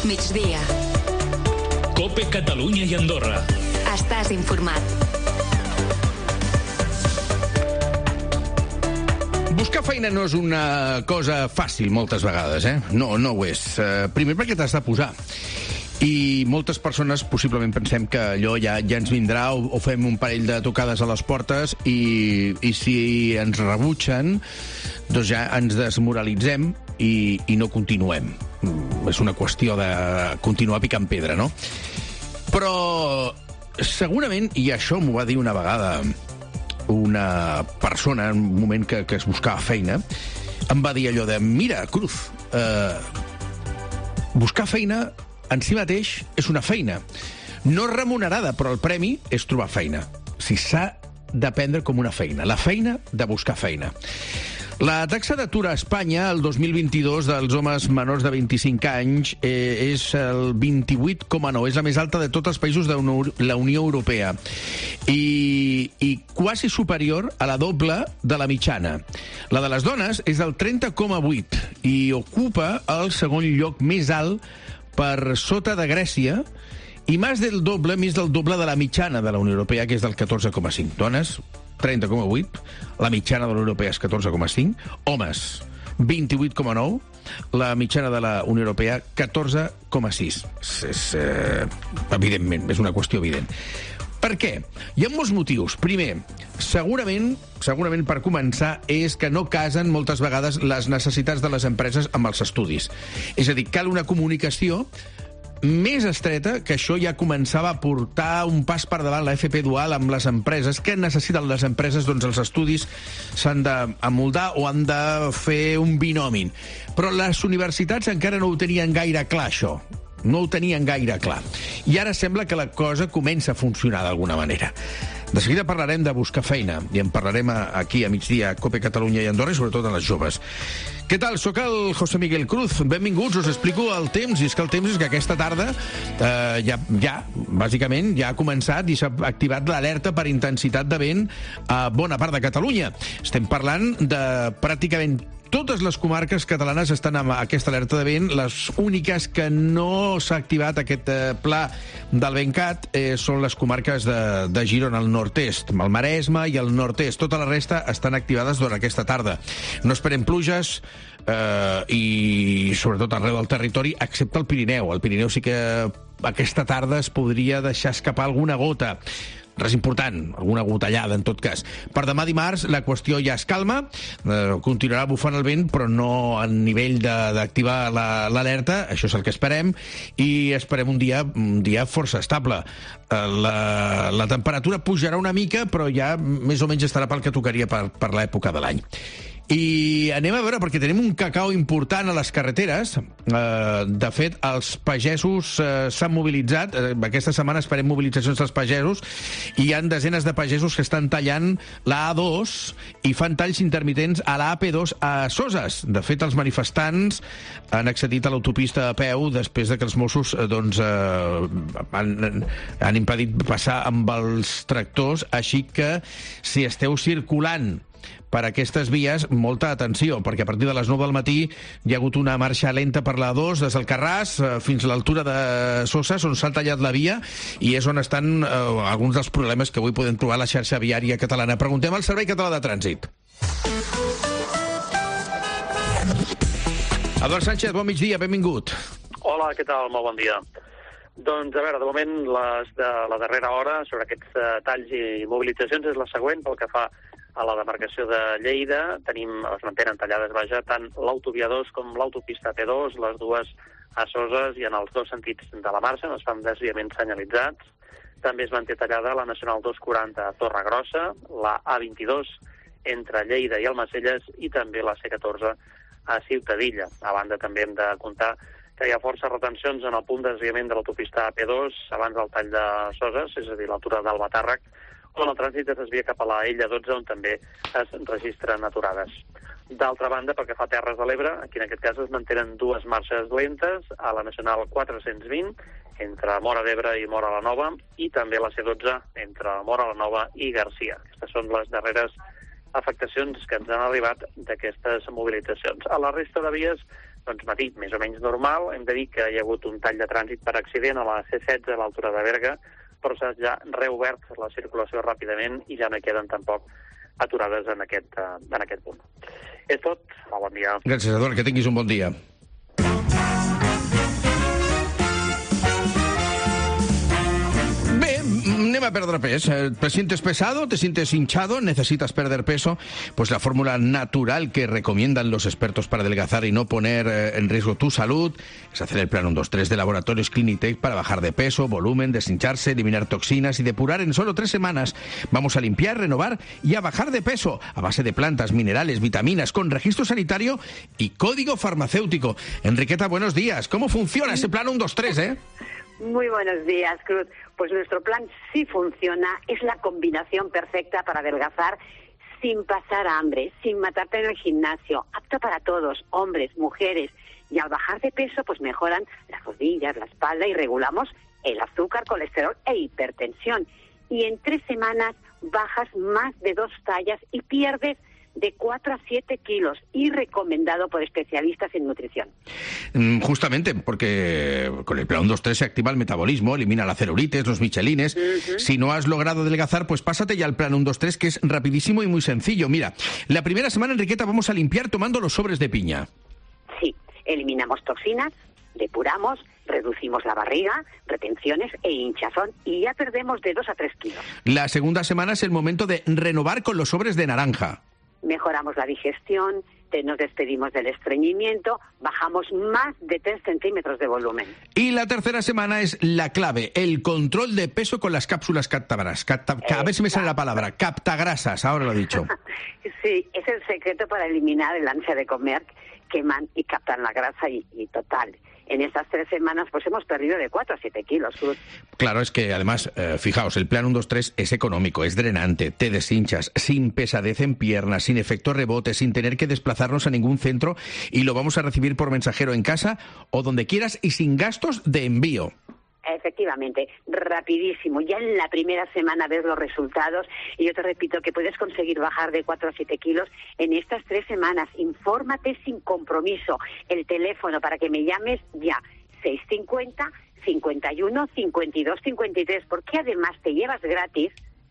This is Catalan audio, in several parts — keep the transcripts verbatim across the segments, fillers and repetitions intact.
Migdia. COPE Catalunya i Andorra. Estàs informat. Buscar feina no és una cosa fàcil moltes vegades, eh? No, no ho és. Uh, primer perquè t'has de posar. I moltes persones possiblement pensem que allò ja, ja ens vindrà o, o fem un parell de tocades a les portes i, i si ens rebutgen, doncs ja ens desmoralitzem i, i no continuem. Mm, és una qüestió de continuar picant pedra, no? Però segurament, i això m'ho va dir una vegada una persona en un moment que, que es buscava feina, em va dir allò de mira, Cruz, eh, buscar feina en si mateix és una feina no remunerada, però el premi és trobar feina. O sigui, s'ha de prendre com una feina, la feina de buscar feina. La taxa d'atur a Espanya el dos mil vint-i-dos dels homes menors de vint-i-cinc anys eh, és el vint-i-vuit coma nou, és la més alta de tots els països de la Unió Europea i, i quasi superior a la doble de la mitjana. La de les dones és del trenta coma vuit i ocupa el segon lloc més alt per sota de Grècia i més del doble, més del doble de la mitjana de la Unió Europea, que és del catorze coma cinc. Dones, trenta coma vuit, la mitjana de la Unió Europea és catorze coma cinc, homes, vint-i-vuit coma nou, la mitjana de la Unió Europea, catorze coma sis. És, és eh, evidentment, és una qüestió evident. Per què? Hi ha molts motius. Primer, segurament, segurament per començar, és que no casen moltes vegades les necessitats de les empreses amb els estudis. És a dir, cal una comunicació més estreta, que això ja començava a portar un pas per davant la F P dual amb les empreses. Què necessiten les empreses? Doncs els estudis s'han d'amoldar o han de fer un binomi. Però les universitats encara no ho tenien gaire clar, això. No ho tenien gaire clar. I ara sembla que la cosa comença a funcionar d'alguna manera. De seguida parlarem de buscar feina i en parlarem aquí a migdia a COPE Catalunya i Andorra i sobretot a les joves. Què tal? Soc el José Miguel Cruz. Benvinguts, us explico el temps. I és que el temps és que aquesta tarda eh, ja, ja, bàsicament, ja ha començat i s'ha activat l'alerta per intensitat de vent a bona part de Catalunya. Estem parlant de pràcticament totes les comarques catalanes estan amb aquesta alerta de vent. Les úniques que no s'ha activat aquest eh, pla del VentCat eh, són les comarques de, de Girona, al nord-est, el Maresme i el nord-est. Tota la resta estan activades durant aquesta tarda. No esperem pluges eh, i sobretot arreu del territori, excepte el Pirineu. El Pirineu sí que aquesta tarda es podria deixar escapar alguna gota. Res important, alguna gotellada en tot cas. Per demà dimarts la qüestió ja es calma, eh, continuarà bufant el vent, però no al nivell d'activar l'alerta, la, això és el que esperem, i esperem un dia, un dia força estable. Eh, la, la temperatura pujarà una mica, però ja més o menys estarà pel que tocaria per, per l'època de l'any. I anem a veure, perquè tenim un cacau important a les carreteres. Eh, de fet, els pagesos eh, s'han mobilitzat. Eh, aquesta setmana esperem mobilitzacions dels pagesos i hi ha desenes de pagesos que estan tallant la A dos i fan talls intermitents a la A P dos a Soses. De fet, els manifestants han accedit a l'autopista a peu després de que els Mossos eh, doncs, eh, han, han impedit passar amb els tractors, així que si esteu circulant per aquestes vies, molta atenció, perquè a partir de les nou del matí hi ha hagut una marxa lenta per la A dos des del Carràs eh, fins a l'altura de Soses, on s'ha tallat la via, i és on estan eh, alguns dels problemes que avui podem trobar a la xarxa viària catalana. Preguntem al Servei Català de Trànsit. Eduard Sánchez, bon migdia, benvingut. Hola, què tal? Molt bon dia. Doncs, a veure, de moment, les de la darrera hora sobre aquests uh, talls i mobilitzacions és la següent. Pel que fa a la demarcació de Lleida, tenim, es mantenen tallades, vaja, tant l'autovia dos com l'autopista P dos, les dues a Soses i en els dos sentits de la marxa, no es fan desviaments senyalitzats. També es manté tallada la Nacional dos cents i quaranta a Torregrossa, la A vint-i-dos entre Lleida i Almacelles i també la C catorze a Ciutadilla. A banda, també hem de comptar que hi ha força retencions en el punt de desviament de l'autopista A P dos abans del tall de Soses, és a dir, l'altura d'Albatàrrec, on el trànsit es desvia cap a la Ella dotze, on també es registren aturades. D'altra banda, pel que fa a Terres de l'Ebre, aquí en aquest cas es mantenen dues marxes lentes a la Nacional quatre-cents vint, entre Móra d'Ebre i Móra la Nova, i també la C dotze entre Móra la Nova i Garcia. Aquestes són les darreres afectacions que ens han arribat d'aquestes mobilitzacions. A la resta de vies, doncs matí més o menys normal. Hem de dir que hi ha hagut un tall de trànsit per accident a la C setze a l'altura de Berga, però s'ha ja reobert la circulació ràpidament i ja no hi queden tampoc aturades en aquest, uh, en aquest punt. És tot. Bon dia. Gràcies, Eduard. Que tinguis un bon dia. Anem a perder peso. ¿Te sientes pesado? ¿Te sientes hinchado? ¿Necesitas perder peso? Pues la fórmula natural que recomiendan los expertos para adelgazar y no poner eh, en riesgo tu salud es hacer el plan uno dos tres de Laboratorios Clinitec para bajar de peso, volumen, deshincharse, eliminar toxinas y depurar en solo tres semanas. Vamos a limpiar, renovar y a bajar de peso a base de plantas, minerales, vitaminas, con registro sanitario y código farmacéutico. Enriqueta, buenos días. ¿Cómo funciona ese plan uno dos tres, eh? Muy buenos días, Cruz. Pues nuestro plan sí funciona, es la combinación perfecta para adelgazar sin pasar hambre, sin matarte en el gimnasio, apto para todos, hombres, mujeres, y al bajar de peso pues mejoran las rodillas, la espalda y regulamos el azúcar, colesterol e hipertensión. Y en tres semanas bajas más de dos tallas y pierdes de cuatro a siete kilos y recomendado por especialistas en nutrición. Justamente, porque con el plan uno dos tres se activa el metabolismo, elimina la celulitis, los michelines. Uh-huh. Si no has logrado adelgazar, pues pásate ya al plan uno dos tres, que es rapidísimo y muy sencillo. Mira, la primera semana, Enriqueta, vamos a limpiar tomando los sobres de piña. Sí, eliminamos toxinas, depuramos, reducimos la barriga, retenciones e hinchazón y ya perdemos de dos a tres kilos. La segunda semana es el momento de renovar con los sobres de naranja. Mejoramos la digestión, nos despedimos del estreñimiento, bajamos más de tres centímetros de volumen. Y la tercera semana es la clave, el control de peso con las cápsulas captagrasas. Capta, a ver si me sale la palabra, captagrasas, ahora lo he dicho. Sí, es el secreto para eliminar el ansia de comer, queman y captan la grasa y, y total. En estas tres semanas pues hemos perdido de cuatro a siete kilos. Claro, es que además, eh, fijaos, el plan uno dos tres es económico, es drenante, te deshinchas, sin pesadez en piernas, sin efecto rebote, sin tener que desplazarnos a ningún centro y lo vamos a recibir por mensajero en casa o donde quieras y sin gastos de envío. Efectivamente, rapidísimo. Ya en la primera semana ves los resultados y yo te repito que puedes conseguir bajar de cuatro a siete kilos en estas tres semanas. Infórmate sin compromiso. El teléfono para que me llames ya, seis cincuenta, cincuenta y uno, cincuenta y dos, cincuenta y tres, porque además te llevas gratis.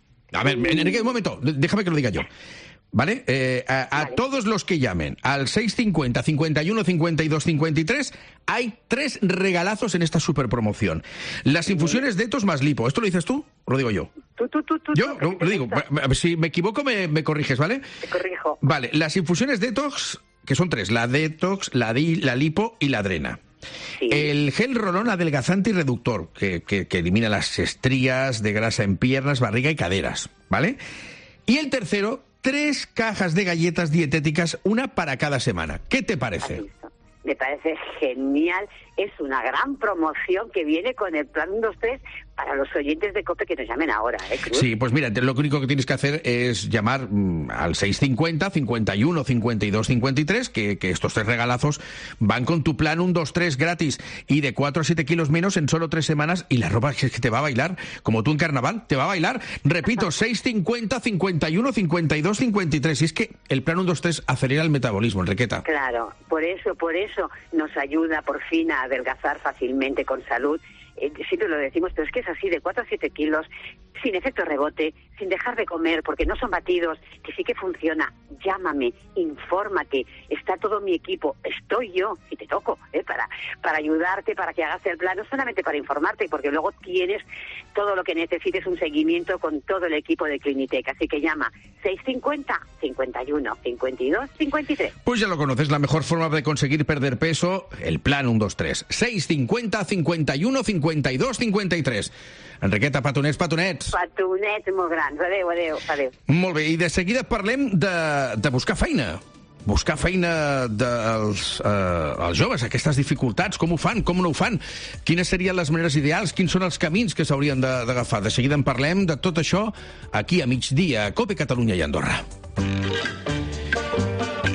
A ver, Enrique, un momento, déjame que lo diga yo. ¿Vale? Eh, a, a vale. Todos los que llamen al seis cincuenta, cincuenta y uno, cincuenta y dos, cincuenta y tres hay tres regalazos en esta super promoción. Las infusiones Detox más Lipo. ¿Esto lo dices tú o lo digo yo? Tú, tú, tú, tú. Yo no, lo digo. Si me equivoco me, me corriges, ¿vale? Te corrijo. Vale, las infusiones Detox, que son tres, la Detox, la, di, la Lipo y la Drena. Sí. El gel Rolón adelgazante y reductor, que, que, que elimina las estrías de grasa en piernas, barriga y caderas, ¿vale? Y el tercero, tres cajas de galletas dietéticas, una para cada semana. ¿Qué te parece? Me parece genial. Es una gran promoción que viene con el plan uno dos tres para los oyentes de COPE que nos llamen ahora, ¿eh, Cruz? Sí, pues mira, lo único que tienes que hacer es llamar mmm, al seis cincuenta, cincuenta y uno, cincuenta y dos, cincuenta y tres, que, que estos tres regalazos van con tu plan uno dos tres gratis y de cuatro a siete kilos menos en solo tres semanas y la ropa es que te va a bailar, como tú en carnaval, te va a bailar. Repito, seis cincuenta, cincuenta y uno, cincuenta y dos, cincuenta y tres. Y es que el plan uno dos tres acelera el metabolismo, Enriqueta. Claro, por eso, por eso nos ayuda por fin a adelgazar fácilmente con salud. Eh, siempre lo decimos, pero es que es así, de cuatro a siete kilos, sin efecto rebote, sin dejar de comer, porque no son batidos, que sí que funciona. Llámame, infórmate, está todo mi equipo, estoy yo, si te toco, eh, para, para ayudarte, para que hagas el plan, no solamente para informarte, porque luego tienes todo lo que necesites, un seguimiento con todo el equipo de Clinitec. Así que llama seis cincuenta, cincuenta y uno, cincuenta y dos, cincuenta y tres. Pues ya lo conoces, la mejor forma de conseguir perder peso, el plan uno dos tres. seis cincuenta, cincuenta y uno, cincuenta y dos, cincuenta y tres. Enriqueta, petonets, petonets. Petonets molt grans. Adéu, adéu, adéu. Molt bé, i de seguida parlem de, de buscar feina. Buscar feina dels eh, els joves, aquestes dificultats, com ho fan, com no ho fan, quines serien les maneres ideals, quins són els camins que s'haurien d'agafar. De, de seguida en parlem de tot això aquí a migdia, a COPE Catalunya i Andorra.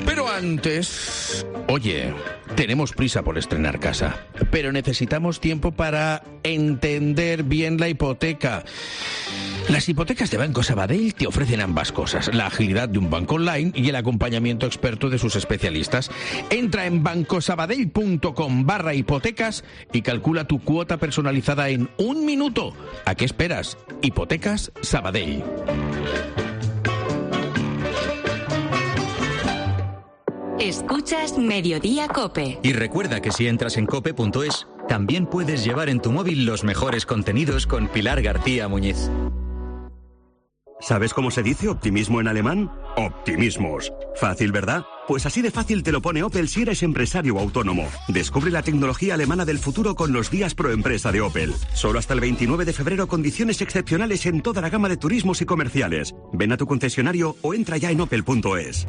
preguntes, oye, tenemos prisa por estrenar casa, pero necesitamos tiempo para entender bien la hipoteca. Las hipotecas de Banco Sabadell te ofrecen ambas cosas, la agilidad de un banco online y el acompañamiento experto de sus especialistas. Entra en bancosabadell.com barra hipotecas y calcula tu cuota personalizada en un minuto. ¿A qué esperas? Hipotecas Sabadell. Escuchas Mediodía Cope. Y recuerda que si entras en cope punto es, también puedes llevar en tu móvil los mejores contenidos con Pilar García Muñiz. ¿Sabes cómo se dice optimismo en alemán? Optimismos. Fácil, ¿verdad? Pues así de fácil te lo pone Opel si eres empresario o autónomo. Descubre la tecnología alemana del futuro con los días pro empresa de Opel. Solo hasta el veintinueve de febrero, condiciones excepcionales en toda la gama de turismos y comerciales. Ven a tu concesionario o entra ya en opel punto es.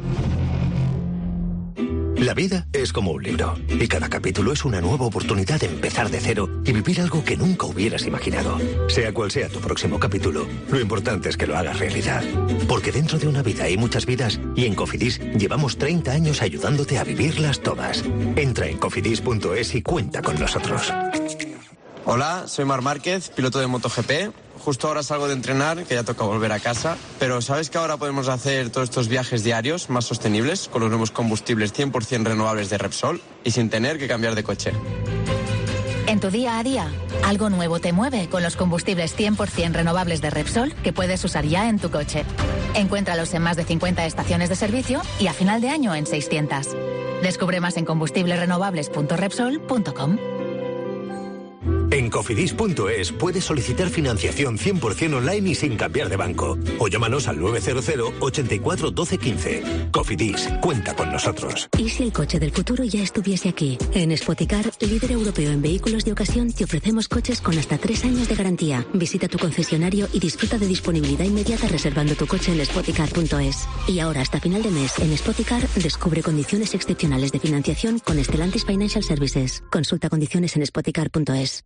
La vida es como un libro, y cada capítulo es una nueva oportunidad de empezar de cero y vivir algo que nunca hubieras imaginado. Sea cual sea tu próximo capítulo, lo importante es que lo hagas realidad. Porque dentro de una vida hay muchas vidas, y en Cofidis llevamos treinta años ayudándote a vivirlas todas. Entra en cofidis punto es y cuenta con nosotros. Hola, soy Marc Márquez, piloto de MotoGP. Justo ahora salgo de entrenar, que ya toca volver a casa. Pero ¿sabes que ahora podemos hacer todos estos viajes diarios más sostenibles con los nuevos combustibles cien por ciento renovables de Repsol y sin tener que cambiar de coche? En tu día a día, algo nuevo te mueve con los combustibles cien por ciento renovables de Repsol que puedes usar ya en tu coche. Encuéntralos en más de cincuenta estaciones de servicio y a final de año en seiscientas. Descubre más en combustibles renovables punto repsol punto com. En cofidis punto es puedes solicitar financiación cien por ciento online y sin cambiar de banco. O llámanos al nueve cero cero, ochenta y cuatro, doce, quince. Cofidis, cuenta con nosotros. ¿Y si el coche del futuro ya estuviese aquí? En Spoticar, líder europeo en vehículos de ocasión, te ofrecemos coches con hasta tres años de garantía. Visita tu concesionario y disfruta de disponibilidad inmediata reservando tu coche en spoticar punto es. Y ahora, hasta final de mes, en Spoticar, descubre condiciones excepcionales de financiación con Stellantis Financial Services. Consulta condiciones en spoticar punto es.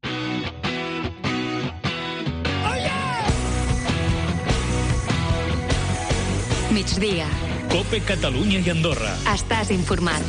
Migdia. Cope Catalunya i Andorra. Estàs informat.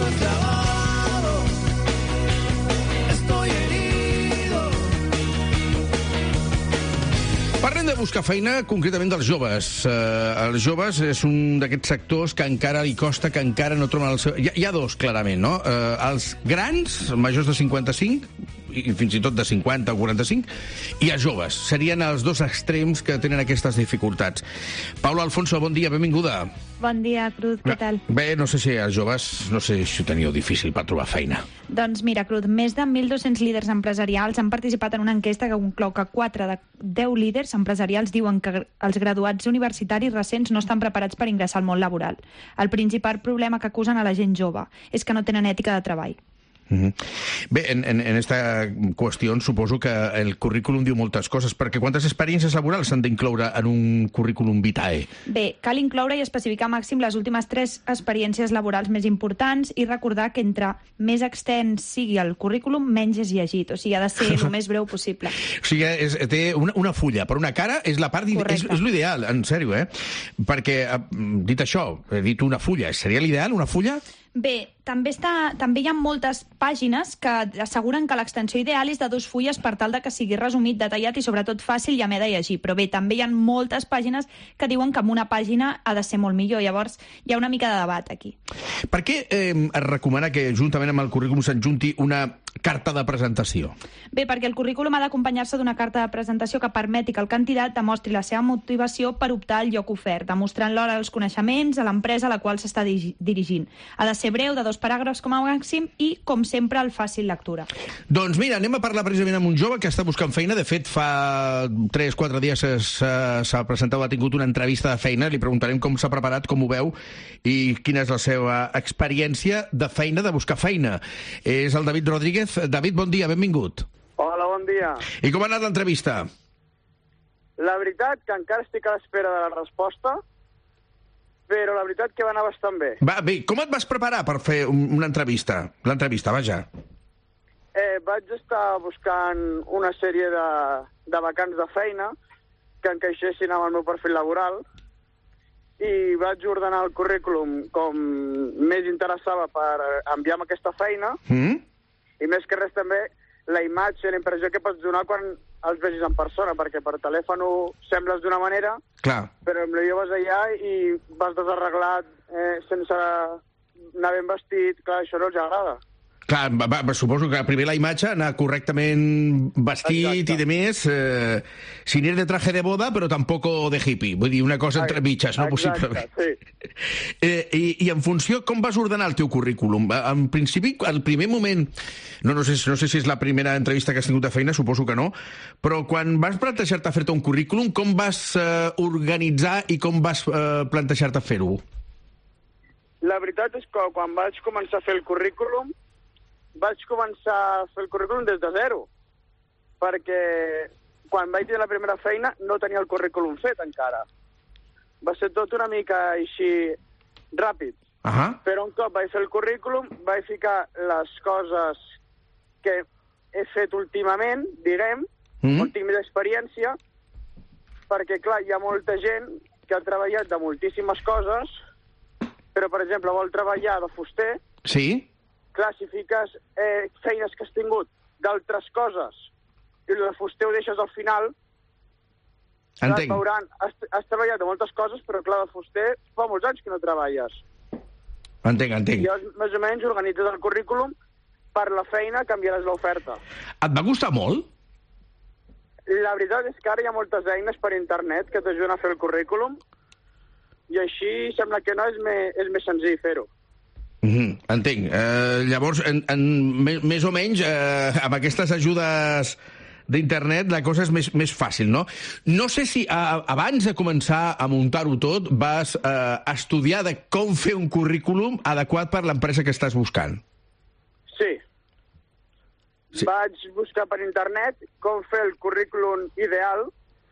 Parlem de buscar feina, concretament dels joves. Uh, els joves és un d'aquests sectors que encara li costa, que encara no troben el seu... Hi ha, hi ha dos, clarament, no? Uh, els grans, majors de cinquanta-cinc, i fins i tot de cinquanta o quaranta-cinc, i els joves. Serien els dos extrems que tenen aquestes dificultats. Paula Alfonso, bon dia, benvinguda. Bon dia, Cruz, què tal? Bé, no sé si els joves, no sé si ho teniu difícil per trobar feina. Doncs mira, Cruz, més de mil dos-cents líders empresarials han participat en una enquesta que conclou que quatre de deu líders empresarials diuen que els graduats universitaris recents no estan preparats per ingressar al món laboral. El principal problema que acusen a la gent jove és que no tenen ètica de treball. Mm-hmm. Bé, en, en, en esta qüestió suposo que el currículum diu moltes coses, perquè quantes experiències laborals s'han d'incloure en un currículum vitae? Bé, cal incloure i especificar màxim les últimes tres experiències laborals més importants i recordar que entre més extens sigui el currículum, menys és llegit, o sigui, ha de ser el més breu possible. O sigui, és, té una, una fulla per una cara, és la part, és, és l'ideal, en sèrio, eh? Perquè, dit això, he dit una fulla, seria l'ideal, una fulla? Bé, també, està, també hi ha moltes pàgines que asseguren que l'extensió ideal és de dos fulles per tal de que sigui resumit, detallat i sobretot fàcil i amè de llegir. Però bé, també hi ha moltes pàgines que diuen que amb una pàgina ha de ser molt millor. Llavors, hi ha una mica de debat aquí. Per què eh, es recomana que juntament amb el currículum s'adjunti una carta de presentació? Bé, perquè el currículum ha d'acompanyar-se d'una carta de presentació que permeti que el candidat demostri la seva motivació per optar al lloc ofert, demostrant l'hora els coneixements a l'empresa a la qual s'està dirigint. Ha de ser breu, de dos paràgrafs com a màxim i, com sempre, el fàcil lectura. Doncs mira, anem a parlar precisament amb un jove que està buscant feina. De fet, fa tres o quatre dies s'ha presentat, ha tingut una entrevista de feina. Li preguntarem com s'ha preparat, com ho veu i quina és la seva experiència de feina, de buscar feina. És el David Rodríguez. David, bon dia, benvingut. Hola, bon dia. I com ha anat l'entrevista? La veritat que encara estic a l'espera de la resposta, però la veritat que va anar bastant bé. Va, bé, com et vas preparar per fer una entrevista? L'entrevista, vaja. Eh, vaig estar buscant una sèrie de, de vacants de feina que encaixessin amb el meu perfil laboral i vaig ordenar el currículum com més interessava per enviar amb aquesta feina, Mm? i més que res també la imatge, la impressió que pots donar quan els vegis en persona, perquè per telèfon sembles d'una manera, Clar. però potser vas allà i vas desarreglat, eh, sense anar ben vestit, clar, això no els agrada. Clar, va, va, suposo que primer la imatge, anar correctament vestit Exacte. I de més, eh, sin ir de traje de boda, però tampoc de hippie. Vull dir, una cosa entre mitges, no? Exacte, Possiblement. sí. Eh, i, I en funció, com vas ordenar el teu currículum? En principi, al primer moment, no, no, sé, no sé si és la primera entrevista que has tingut de feina, suposo que no, però quan vas plantejar-te fer-te un currículum, com vas eh, organitzar i com vas eh, plantejar-te fer-ho? La veritat és que quan vaig començar a fer el currículum, vaig començar a fer el currículum des de zero, perquè quan vaig tenir la primera feina no tenia el currículum fet encara. Va ser tot una mica així ràpid. Uh-huh. Però un cop vaig fer el currículum, vaig ficar les coses que he fet últimament, diguem, mm-hmm. on tinc més experiència, perquè, clar, hi ha molta gent que ha treballat de moltíssimes coses, però, per exemple, vol treballar de fuster. Sí. Clar, si fiques eh, feines que has tingut d'altres coses i el de fuster ho deixes al final, clar, veuran, has, has treballat de moltes coses, però clar, de fuster fa molts anys que no treballes. Entenc, entenc. I llavors, més o menys, organitzes el currículum per la feina, canviaràs l'oferta. Et va costar molt? La veritat és que ara hi ha moltes eines per internet que t'ajuden a fer el currículum i així sembla que no és, me, és més senzill fer-ho. Mm-hmm, entenc. Uh, llavors, en, en, més, més o menys, uh, amb aquestes ajudes d'internet, la cosa és més, més fàcil, no? No sé si uh, abans de començar a muntar-ho tot vas uh, estudiar de com fer un currículum adequat per l'empresa que estàs buscant. Sí. sí. Vaig buscar per internet com fer el currículum ideal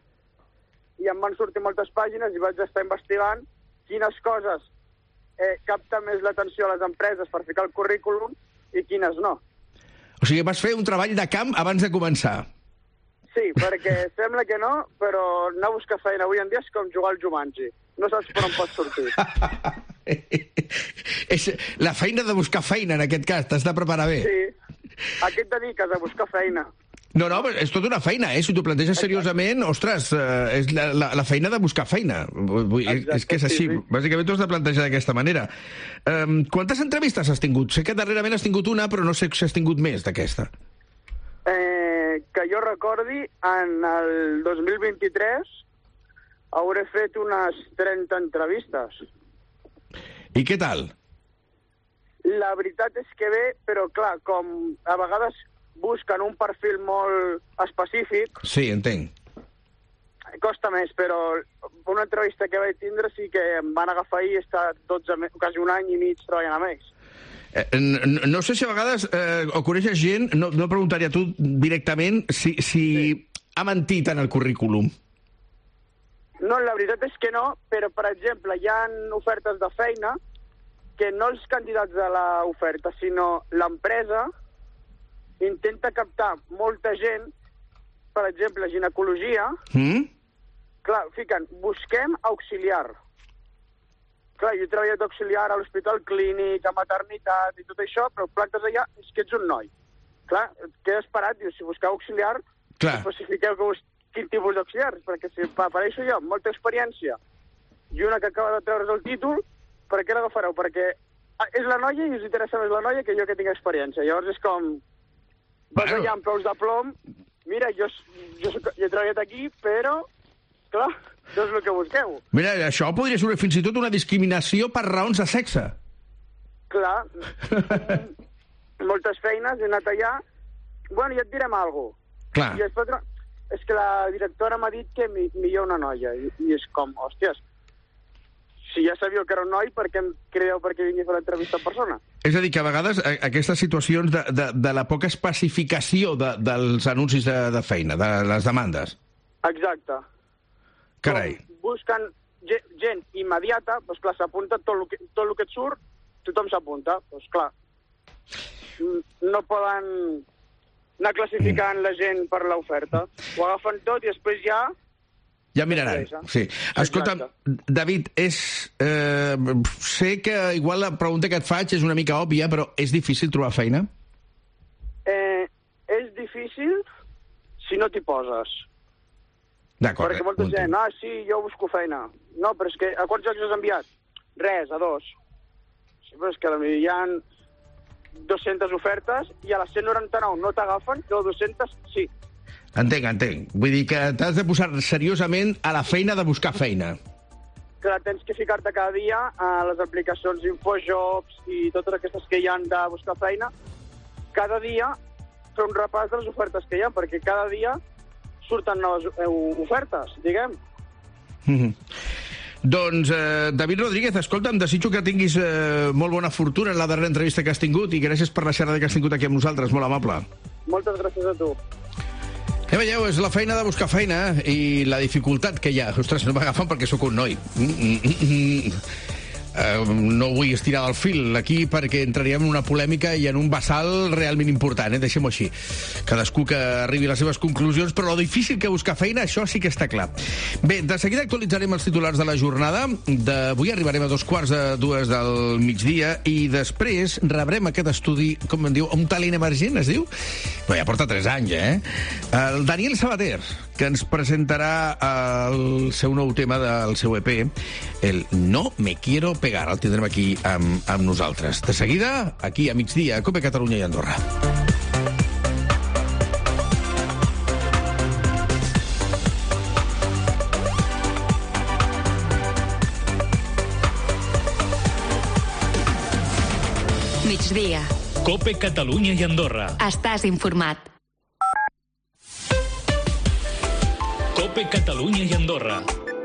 i em van sortir moltes pàgines i vaig estar investigant quines coses Eh, capta més l'atenció a les empreses per ficar el currículum i quines no. O sigui, vas fer un treball de camp abans de començar. Sí, perquè sembla que no, però anar a buscar feina avui en dia és com jugar al Jumanji. No saps per on pots sortir. És la feina de buscar feina, en aquest cas. T'has de preparar bé. Sí. A què et dediques? A buscar feina. No, no, és tota una feina, eh? Si t'ho planteges seriosament, ostres, eh, és la, la, la feina de buscar feina. Vull, Exacte, és que és així. Sí, sí. Bàsicament t'ho has de plantejar d'aquesta manera. Um, quantes entrevistes has tingut? Sé que darrerament has tingut una, però no sé si has tingut més d'aquesta. Eh, que jo recordi, en el dos mil vint-i-tres hauré fet unes trenta entrevistes. I què tal? La veritat és que bé, però clar, com a vegades busquen un perfil molt específic... Sí, entenc. Costa més, però una entrevista que vaig tindre sí que em van agafar i he estat dotze, quasi un any i mig treballant amb ells. Eh, no, no sé si a vegades eh, o coneixes gent, no, no preguntaria a tu directament si, si sí. ha mentit en el currículum. No, la veritat és que no, però, per exemple, hi ha ofertes de feina que no els candidats de l'oferta, sinó l'empresa intenta captar molta gent, per exemple, ginecologia, mm? clar, fiquen, busquem auxiliar. Clar, jo he treballat d'auxiliar a l'hospital clínic, a maternitat i tot això, però plantes allà, és que ets un noi. Clar, quedes parat, dius, si busqueu auxiliar, especifiqueu que us, quin tipus d'auxiliar, perquè si apareixo jo amb molta experiència i una que acaba de treure's el títol, per què l'agafareu? Perquè és la noia i us interessa més la noia que jo que tinc experiència. Llavors és com... Vas bueno. allà amb peus de plom, mira, jo, jo, soc, jo he treballat aquí, però, clar, no és el que busqueu. Mira, això podria ser fins i tot una discriminació per raons de sexe. Clar. Moltes feines, he anat allà, bueno, ja et direm alguna cosa. Clar. I després, és que la directora m'ha dit que mi, millor una noia, i, i és com, hòsties, si ja sabíeu que era un noi, per què em creieu perquè vingui a fer l'entrevista en persona? És a dir, que a vegades aquestes situacions de, de, de la poca especificació de, dels anuncis de, de feina, de les demandes. Exacte. Carai. Com busquen gent, gent immediata, doncs clar, s'apunta tot el que, tot el que et surt, tothom s'apunta, doncs clar. No poden anar classificant mm. la gent per l'oferta. Ho agafen tot i després ja Ja miraran, sí. Escolta'm, David, és, eh, sé que igual la pregunta que et faig és una mica òbvia, però és difícil trobar feina? Eh, és difícil si no t'hi poses. D'acord. Perquè molta gent, ah, sí, jo busco feina. No, però és que a quants jocs has enviat? Res, a dos. Sí, però és que hi ha dues-centes ofertes i a les cent noranta-nou no t'agafen, però a dues-centes sí. Entenc, entenc. Vull dir que t'has de posar seriosament a la feina de buscar feina. Clar, tens que ficar-te cada dia a les aplicacions Infojobs i totes aquestes que hi han de buscar feina. Cada dia fer un repàs de les ofertes que hi ha, perquè cada dia surten noves ofertes, diguem. Mm-hmm. Doncs, eh, David Rodríguez, escolta, em desitjo que tinguis eh, molt bona fortuna en la darrera entrevista que has tingut i gràcies per la xerrada que has tingut aquí amb nosaltres, molt amable. Moltes gràcies a tu. Ja veieu, és la feina de buscar feina i la dificultat que hi ha. Ostres, no m'agafen perquè sóc un noi. Mm, mm, mm. Uh, no vull estirar el fil aquí perquè entraríem en una polèmica i en un vessal realment important, eh? Deixem-ho així. Cadascú que arribi a les seves conclusions, però lo difícil que buscar feina, això sí que està clar. Bé, de seguida actualitzarem els titulars de la jornada. D'avui arribarem a dos quarts de dues del migdia i després rebrem aquest estudi, com en diu, un talent emergent, es diu? Però ja porta tres anys, eh? El Daniel Sabater, que ens presentarà el seu nou tema del seu E P, el No me quiero pegar. El tindrem aquí amb, amb nosaltres. De seguida, aquí a migdia, a Cope Catalunya i Andorra. Migdia. Cope Catalunya i Andorra. Estàs informat. Cope Catalunya i Andorra.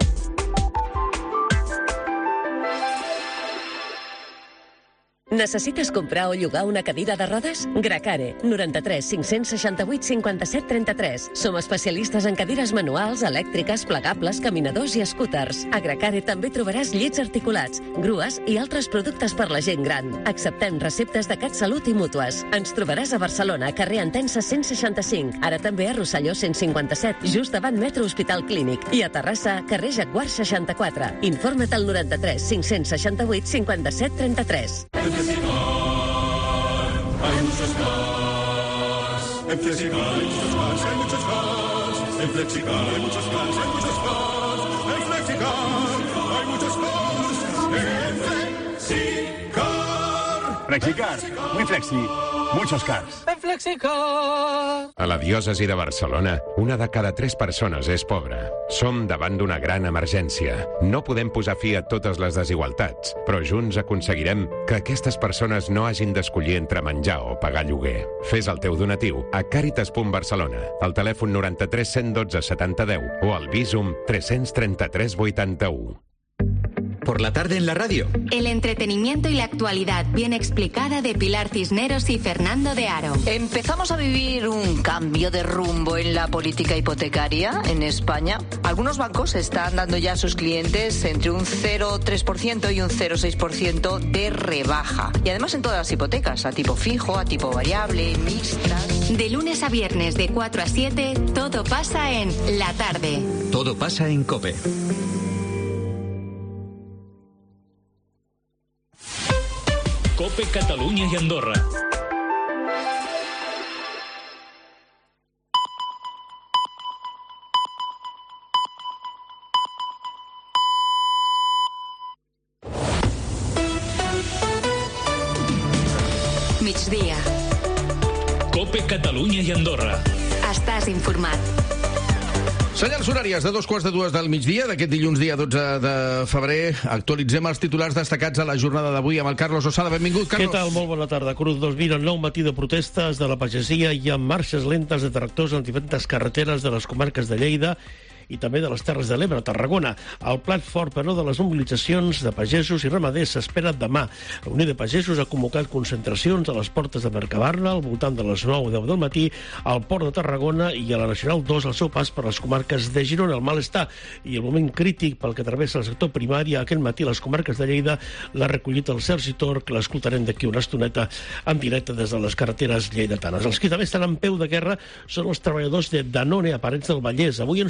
Necessites comprar o llogar una cadira de rodes? Gracare, noranta-tres cinc-cents seixanta-vuit cinquanta-set trenta-tres. Som especialistes en cadires manuals, elèctriques, plegables, caminadors i scooters. A Gracare també trobaràs llits articulats, grues i altres productes per la gent gran. Acceptem receptes de CatSalut i mútues. Ens trobaràs a Barcelona, carrer Entença cent seixanta-cinc. Ara també a Rosselló cent cinquanta-set, just davant Metro Hospital Clínic. I a Terrassa, carrer Jaguar seixanta-quatre. Informa't al noranta-tres cinc-cents seixanta-vuit cinquanta-set trenta-tres. En Flexicar hay muchos cars, hay muchos cars. En Flexicar hay muchos cars, hay muchos cars. En Flexicar hay muchos cars. En Flexicar. Flexicar, muy flexi, muchos cars. En Flexicar. A la diòcesi de Barcelona, una de cada tres persones és pobra. Som davant d'una gran emergència. No podem posar fi a totes les desigualtats, però junts aconseguirem que aquestes persones no hagin d'escollir entre menjar o pagar lloguer. Fes el teu donatiu a Càritas punt Barcelona, al telèfon noranta-tres cent dotze setanta deu o al Bizum tres trenta-tres vuitanta-u. Por la tarde en la radio. El entretenimiento y la actualidad bien explicada de Pilar Cisneros y Fernando de Aro. ¿Empezamos a vivir un cambio de rumbo en la política hipotecaria en España? Algunos bancos están dando ya a sus clientes entre un cero coma tres por ciento y un cero coma seis por ciento de rebaja. Y además en todas las hipotecas, a tipo fijo, a tipo variable, mixtas. De lunes a viernes de cuatro a siete, todo pasa en La Tarde. Todo pasa en COPE. Cope Catalunya i Andorra. Migdia. Cope Catalunya i Andorra. Estàs informat. Senyals horàries de dos quarts de dues del migdia, d'aquest dilluns dia dotze de febrer. Actualitzem els titulars destacats a la jornada d'avui amb el Carlos Osada. Benvingut, Carlos. Què tal? Molt bona tarda, Cruz. Doncs mira, el nou matí de protestes de la pagesia i amb marxes lentes de tractors en diferents carreteres de les comarques de Lleida i també de les Terres de l'Ebre, a Tarragona. El plat fort, però, de les mobilitzacions de pagesos i ramaders s'espera demà. La Unió de Pagesos ha convocat concentracions a les portes de Mercabarna al voltant de les nou o deu del matí, al Port de Tarragona i a la Nacional dos al seu pas per les comarques de Girona. El malestar i el moment crític pel que travessa el sector primari aquest matí a les comarques de Lleida l'ha recollit el Sergi Tor, que l'escoltarem d'aquí una estoneta en directe des de les carreteres lleidatanes. Els que també estan en peu de guerra són els treballadors de Danone a Parets del Vallès. Avui han sortit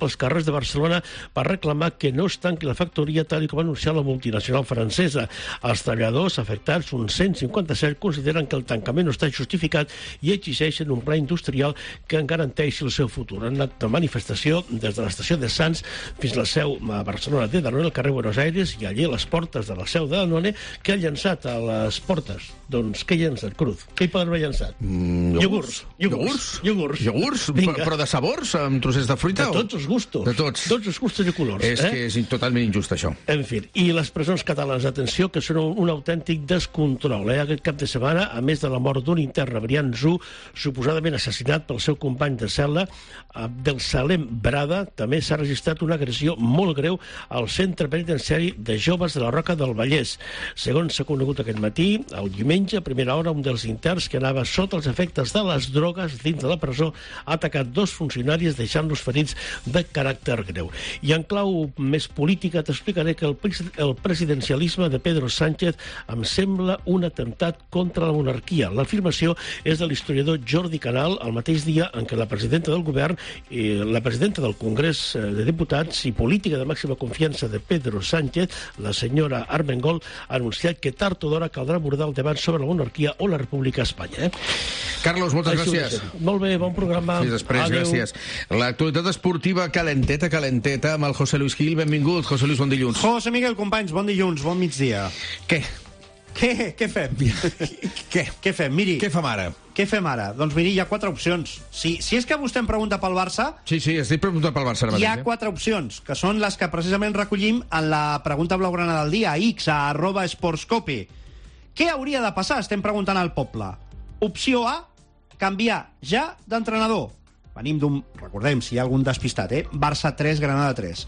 pels carrers de Barcelona per reclamar que no es tanqui la factoria tal com ha anunciat la multinacional francesa. Els treballadors afectats, uns cent cinquanta-set, consideren que el tancament no està justificat i exigeixen un pla industrial que en garanteixi el seu futur. Han anat de manifestació des de l'estació de Sants fins a la seu a Barcelona de Danone, al carrer Buenos Aires, i allí a les portes de la seu de Danone, que ha llançat a les portes. Doncs què ha llançat, Cruz? Què hi poden haver llançat? Mm, iogurts. Iogurts. Iogurts? Iogurts? Però de sabors, amb trossets de fruita? De tots els gustos. De tots. Tots els gustos i colors. És eh? que és totalment injust, això. En fi, i les presons catalanes, atenció, que són un, un autèntic descontrol. Eh? Aquest cap de setmana, a més de la mort d'un intern, Brian Zu, suposadament assassinat pel seu company de cel·la, del Salem Brada, també s'ha registrat una agressió molt greu al centre penitenciari de joves de la Roca del Vallès. Segons s'ha conegut aquest matí, el diumenge, a primera hora, un dels interns que anava sota els efectes de les drogues dins de la presó ha atacat dos funcionaris deixant-los ferits de caràcter greu. I en clau més política t'explicaré que el, el presidencialisme de Pedro Sánchez em sembla un atemptat contra la monarquia. L'afirmació és de l'historiador Jordi Canal el mateix dia en què la presidenta del govern i la presidenta del Congrés de Diputats i política de màxima confiança de Pedro Sánchez, la senyora Armengol, ha anunciat que tard o d'hora caldrà abordar el debat sobre la monarquia o la República a Espanya. Eh? Carlos, moltes Així gràcies. Molt bé, bon programa. Fins després, Adeu. gràcies. L'actualitat esportiva calenteta, calenteta, amb el José Luis Gil. Benvingut, José Luis, bon dilluns. José Miguel, companys, bon dilluns, bon migdia. Què? Què? Què fem? Què? Què fem? Miri. Què fem ara? Què fem ara? Doncs miri, hi ha quatre opcions. Si, si és que vostè em pregunta pel Barça... Sí, sí, estic preguntant pel Barça. Hi ha quatre opcions, que són les que precisament recollim en la pregunta blaugrana del dia, a X, a arroba esportscope. Què hauria de passar? Estem preguntant al poble. Opció A, canviar ja d'entrenador. Venim d'un... Recordem, si hi ha algun despistat, eh? Barça tres, Granada tres.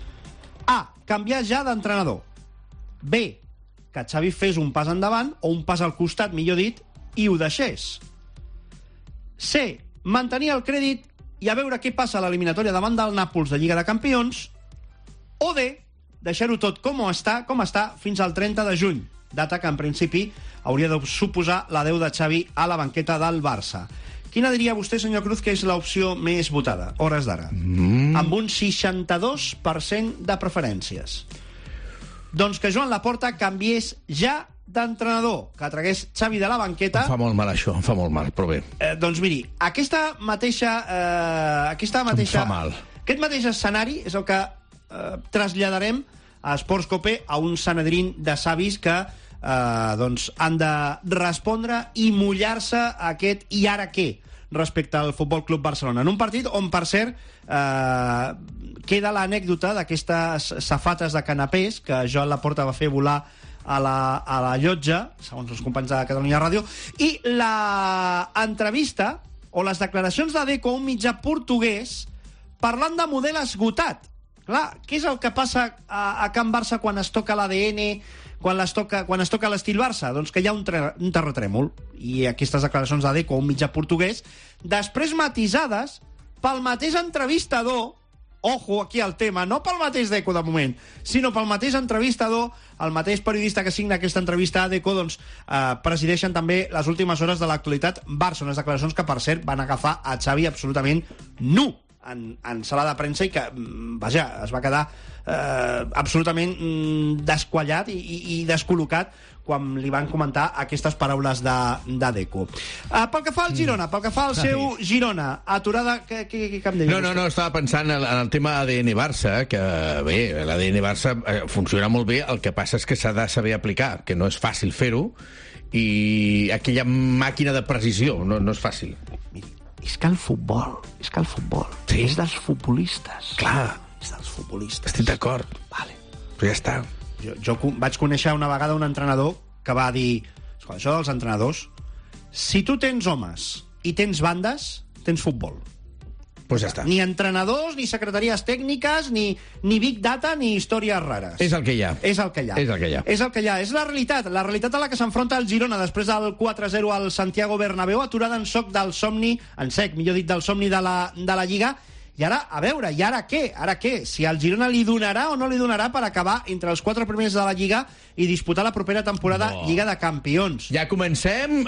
A, canviar ja d'entrenador. B, que Xavi fes un pas endavant, o un pas al costat, millor dit, i ho deixés. C, mantenir el crèdit i a veure què passa a l'eliminatòria davant del Nàpols de Lliga de Campions. O D, deixar-ho tot com està, com està fins al trenta de juny, data que en principi hauria de suposar l'adeu de Xavi a la banqueta del Barça. Quina diria vostè, senyor Cruz, que és l'opció més votada, hores d'ara? Mm. Amb un seixanta-dos per cent de preferències. Doncs que Joan Laporta canviés ja d'entrenador, que tragués Xavi de la banqueta. Em fa molt mal això, em fa molt mal, però bé. Eh, doncs miri, aquesta mateixa... Eh, aquesta mateixa em fa mal. Aquest mateix escenari és el que eh, traslladarem a Sportscope, a un Sanedrín de savis que eh, doncs, han de respondre i mullar-se a aquest i ara què respecte al Futbol Club Barcelona. En un partit on, per cert, eh, queda l'anècdota d'aquestes safates de canapés que Joan Laporta va fer volar a la, a la llotja, segons els companys de Catalunya Ràdio, i la entrevista o les declaracions de Deco, un mitjà portuguès, parlant de model esgotat. Clar, què és el que passa a, a Can Barça quan es toca l'A D N, quan, les toca, quan es toca l'estil Barça? Doncs que hi ha un, tre, un terratrèmol. I aquestes declaracions de Deco, un mitjà portuguès, després matisades pel mateix entrevistador, ojo, aquí el tema, no pel mateix Deco de moment, sinó pel mateix entrevistador, el mateix periodista que signa aquesta entrevista a Deco, doncs eh, presideixen també les últimes hores de l'actualitat Barça, unes declaracions que, per cert, van agafar a Xavi absolutament nu en, en sala de premsa i que, vaja, es va quedar eh, absolutament mm, desquallat i, i, i descol·locat quan li van comentar aquestes paraules de, de Deco. Uh, pel que fa al Girona, pel que fa al seu Girona, aturada... Què, què, què em deia? No, no, no, estava pensant en el tema A D N Barça, que bé, l'A D N Barça funciona molt bé, el que passa és que s'ha de saber aplicar, que no és fàcil fer-ho, i aquella màquina de precisió, no, no és fàcil. Miri, és que el futbol, és que el futbol sí? és dels futbolistes. Clar. És dels futbolistes. Estic d'acord. Vale. Però ja està. Jo, jo vaig conèixer una vegada un entrenador que va dir, escolta, això dels entrenadors, si tu tens homes i tens bandes, tens futbol. Pues ja està. Ni entrenadors, ni secretaries tècniques, ni, ni Big Data, ni històries rares. És el que hi ha. És el que hi ha. És el que hi ha. És el que hi ha. És la realitat. La realitat a la que s'enfronta el Girona després del quatre a zero al Santiago Bernabéu, aturada en soc del somni, en sec, millor dit, del somni de la, de la Lliga. I ara, a veure, i ara què? Ara què? Si el Girona li donarà o no li donarà per acabar entre els quatre primers de la Lliga i disputar la propera temporada no. Lliga de Campions. Ja comencem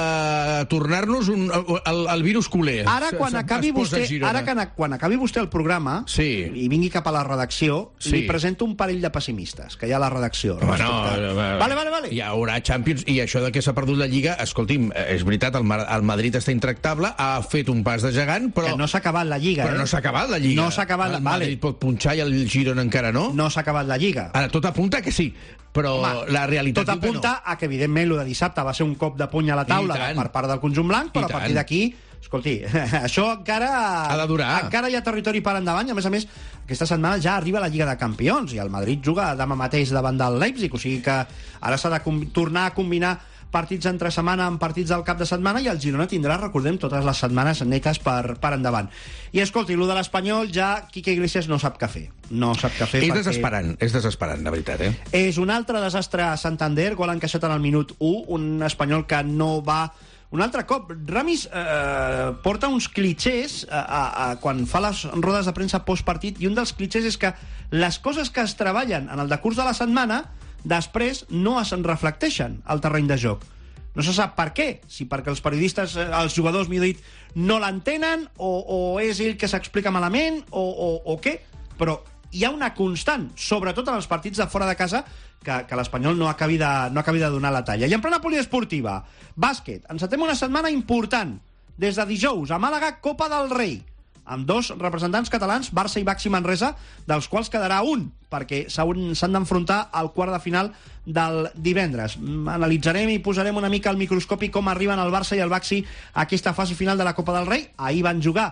a tornar-nos un, el, el virus culer. Ara, quan acabi vostè, ara quan acabi vostè el programa sí. i vingui cap a la redacció, sí. li presento un parell de pessimistes, que hi ha a la redacció. Home, no, vale, vale, vale. Hi haurà Champions, i això de que s'ha perdut la Lliga, escolti'm, és veritat, el, el Madrid està intractable, ha fet un pas de gegant, però... Que no s'ha acabat la Lliga, però eh? no s'ha acabat la Lliga. No s'ha acabat la... El Madrid vale. pot punxar i el Girona encara no. No s'ha acabat la Lliga. Ara, tot apunta que sí, però Home, la realitat tot apunta no. a que, evidentment, el de dissabte va ser un cop de puny a la taula per part del conjunt blanc, però a partir d'aquí, escolti, això encara... Ha de durar. Encara hi ha territori per endavant, i a més a més, aquesta setmana ja arriba la Lliga de Campions, i el Madrid juga demà mateix davant del Leipzig, o sigui que ara s'ha de tornar a combinar partits entre setmana amb partits del cap de setmana, i el Girona tindrà, recordem, totes les setmanes netes per, per endavant. I escolti, el de l'Espanyol ja Quique Iglesias no sap què fer. No sap què fer és perquè... desesperant, és desesperant, la veritat, eh? És un altre desastre a Santander, gol encaixat en el minut u, un Espanyol que no va... Un altre cop, Ramis eh, porta uns clichés a, a, a, quan fa les rodes de premsa postpartit, i un dels clichés és que les coses que es treballen en el decurs de la setmana després no es reflecteixen al terreny de joc. No se sap per què, si perquè els periodistes, els jugadors, millor dit, no l'entenen, o, o és ell que s'explica malament, o, o, o què, però hi ha una constant, sobretot en els partits de fora de casa, que, que l'Espanyol no acabi de, no acabi de donar la talla. I en plena poliesportiva, bàsquet, encetem una setmana important. Des de dijous, a Màlaga, Copa del Rei, amb dos representants catalans, Barça i Baxi Manresa, dels quals quedarà un, perquè s'han d'enfrontar al quart de final del divendres. Analitzarem i posarem una mica al microscopi com arriben el Barça i el Baxi a aquesta fase final de la Copa del Rei. Ahir van jugar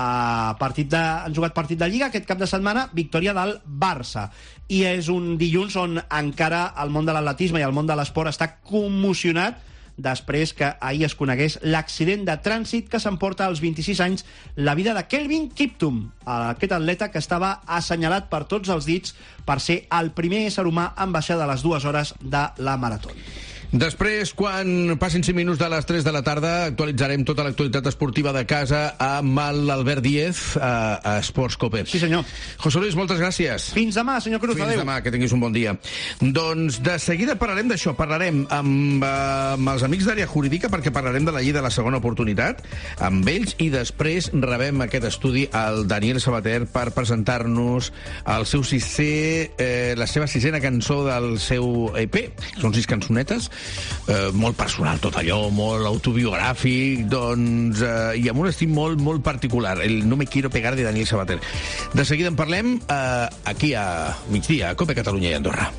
a partit de, han jugat partit de Lliga, aquest cap de setmana, victòria del Barça. I és un dilluns on encara el món de l'atletisme i el món de l'esport està commocionat després que ahir es conegués l'accident de trànsit que s'emporta als vint-i-sis anys la vida de Kelvin Kiptum, aquest atleta que estava assenyalat per tots els dits per ser el primer ésser humà en baixar de les dues hores de la marató. Després, quan passin cinc minuts de les tres de la tarda, actualitzarem tota l'actualitat esportiva de casa amb l'Albert Díez a, a Esports Cope. Sí, senyor. José Luis, moltes gràcies. Fins demà, senyor Cruz. Fins adeu. demà, que tinguis un bon dia. Doncs de seguida parlarem d'això. Parlarem amb, amb els amics d'Àrea Jurídica, perquè parlarem de la llei de la segona oportunitat amb ells, i després rebem aquest estudi al Daniel Sabater per presentar-nos el seu sisè, eh, la seva sisena cançó del seu E P. Són sis cançonetes. Eh, molt personal tot allò, molt autobiogràfic, doncs, eh, i amb un estil molt, molt particular, el No me quiero pegar de Daniel Sabater. De seguida en parlem eh, aquí a migdia, a Cope Catalunya i Andorra.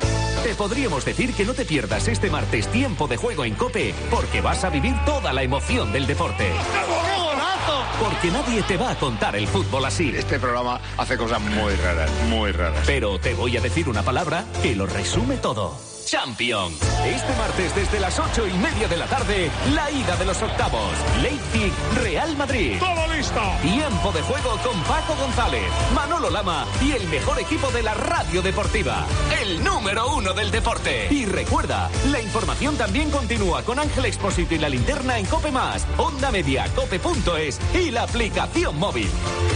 Te podríamos decir que no te pierdas este martes tiempo de juego en COPE, porque vas a vivir toda la emoción del deporte. Porque nadie te va a contar el fútbol así. Este programa hace cosas muy raras, muy raras. Pero te voy a decir una palabra que lo resume todo. Champions. Este martes desde las ocho y media de la tarde, la ida de los octavos. Leipzig, Real Madrid. ¡Todo listo! Tiempo de juego con Paco González, Manolo Lama y el mejor equipo de la radio deportiva. El número uno del deporte. Y recuerda, la información también continúa con Ángel Expósito y la linterna en Cope Más, Onda Media, cope punto es y la aplicación móvil.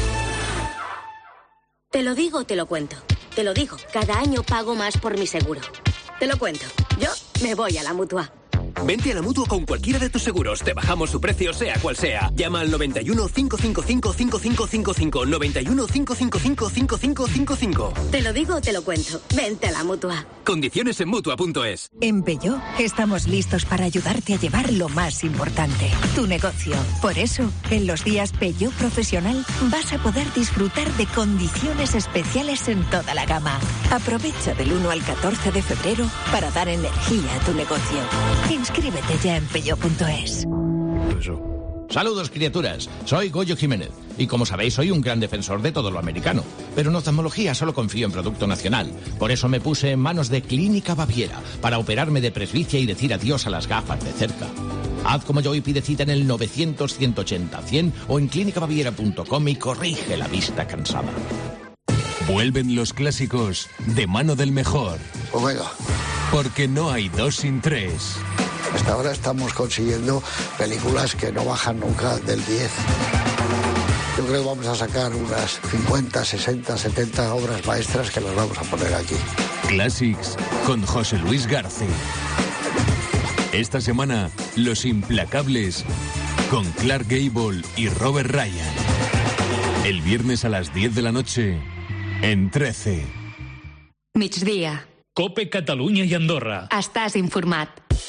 Te lo digo, te lo cuento. Te lo digo, cada año pago más por mi seguro. Te lo cuento. Yo me voy a la Mutua. Vente a la Mutua con cualquiera de tus seguros. Te bajamos su precio, sea cual sea. Llama al noventa y uno, cinco cinco cinco, cinco cinco cinco cinco. noventa y uno, cinco cinco cinco, cinco cinco cinco cinco. Te lo digo, te lo cuento. Vente a la Mutua. Condiciones en Mutua punto es. En Peugeot estamos listos para ayudarte a llevar lo más importante, tu negocio. Por eso, en los días Peugeot Profesional vas a poder disfrutar de condiciones especiales en toda la gama. Aprovecha del uno al catorce de febrero para dar energía a tu negocio. Inscríbete ya en Peugeot punto es. Saludos, criaturas. Soy Goyo Jiménez y, como sabéis, soy un gran defensor de todo lo americano. Pero en oftalmología solo confío en producto nacional. Por eso me puse en manos de Clínica Baviera para operarme de presbicia y decir adiós a las gafas de cerca. Haz como yo y pide cita en el novecientos, ciento ochenta, cien o en clínica baviera punto com y corrige la vista cansada. Vuelven los clásicos de mano del mejor. Omega. Porque no hay dos sin tres. Hasta ahora estamos consiguiendo películas que no bajan nunca del diez. Yo creo que vamos a sacar unas cincuenta, sesenta, setenta obras maestras que las vamos a poner aquí. Classics con José Luis García. Esta semana, Los Implacables con Clark Gable y Robert Ryan. El viernes a las diez de la noche en trece. Migdia. Cope Catalunya i Andorra. Estàs informat.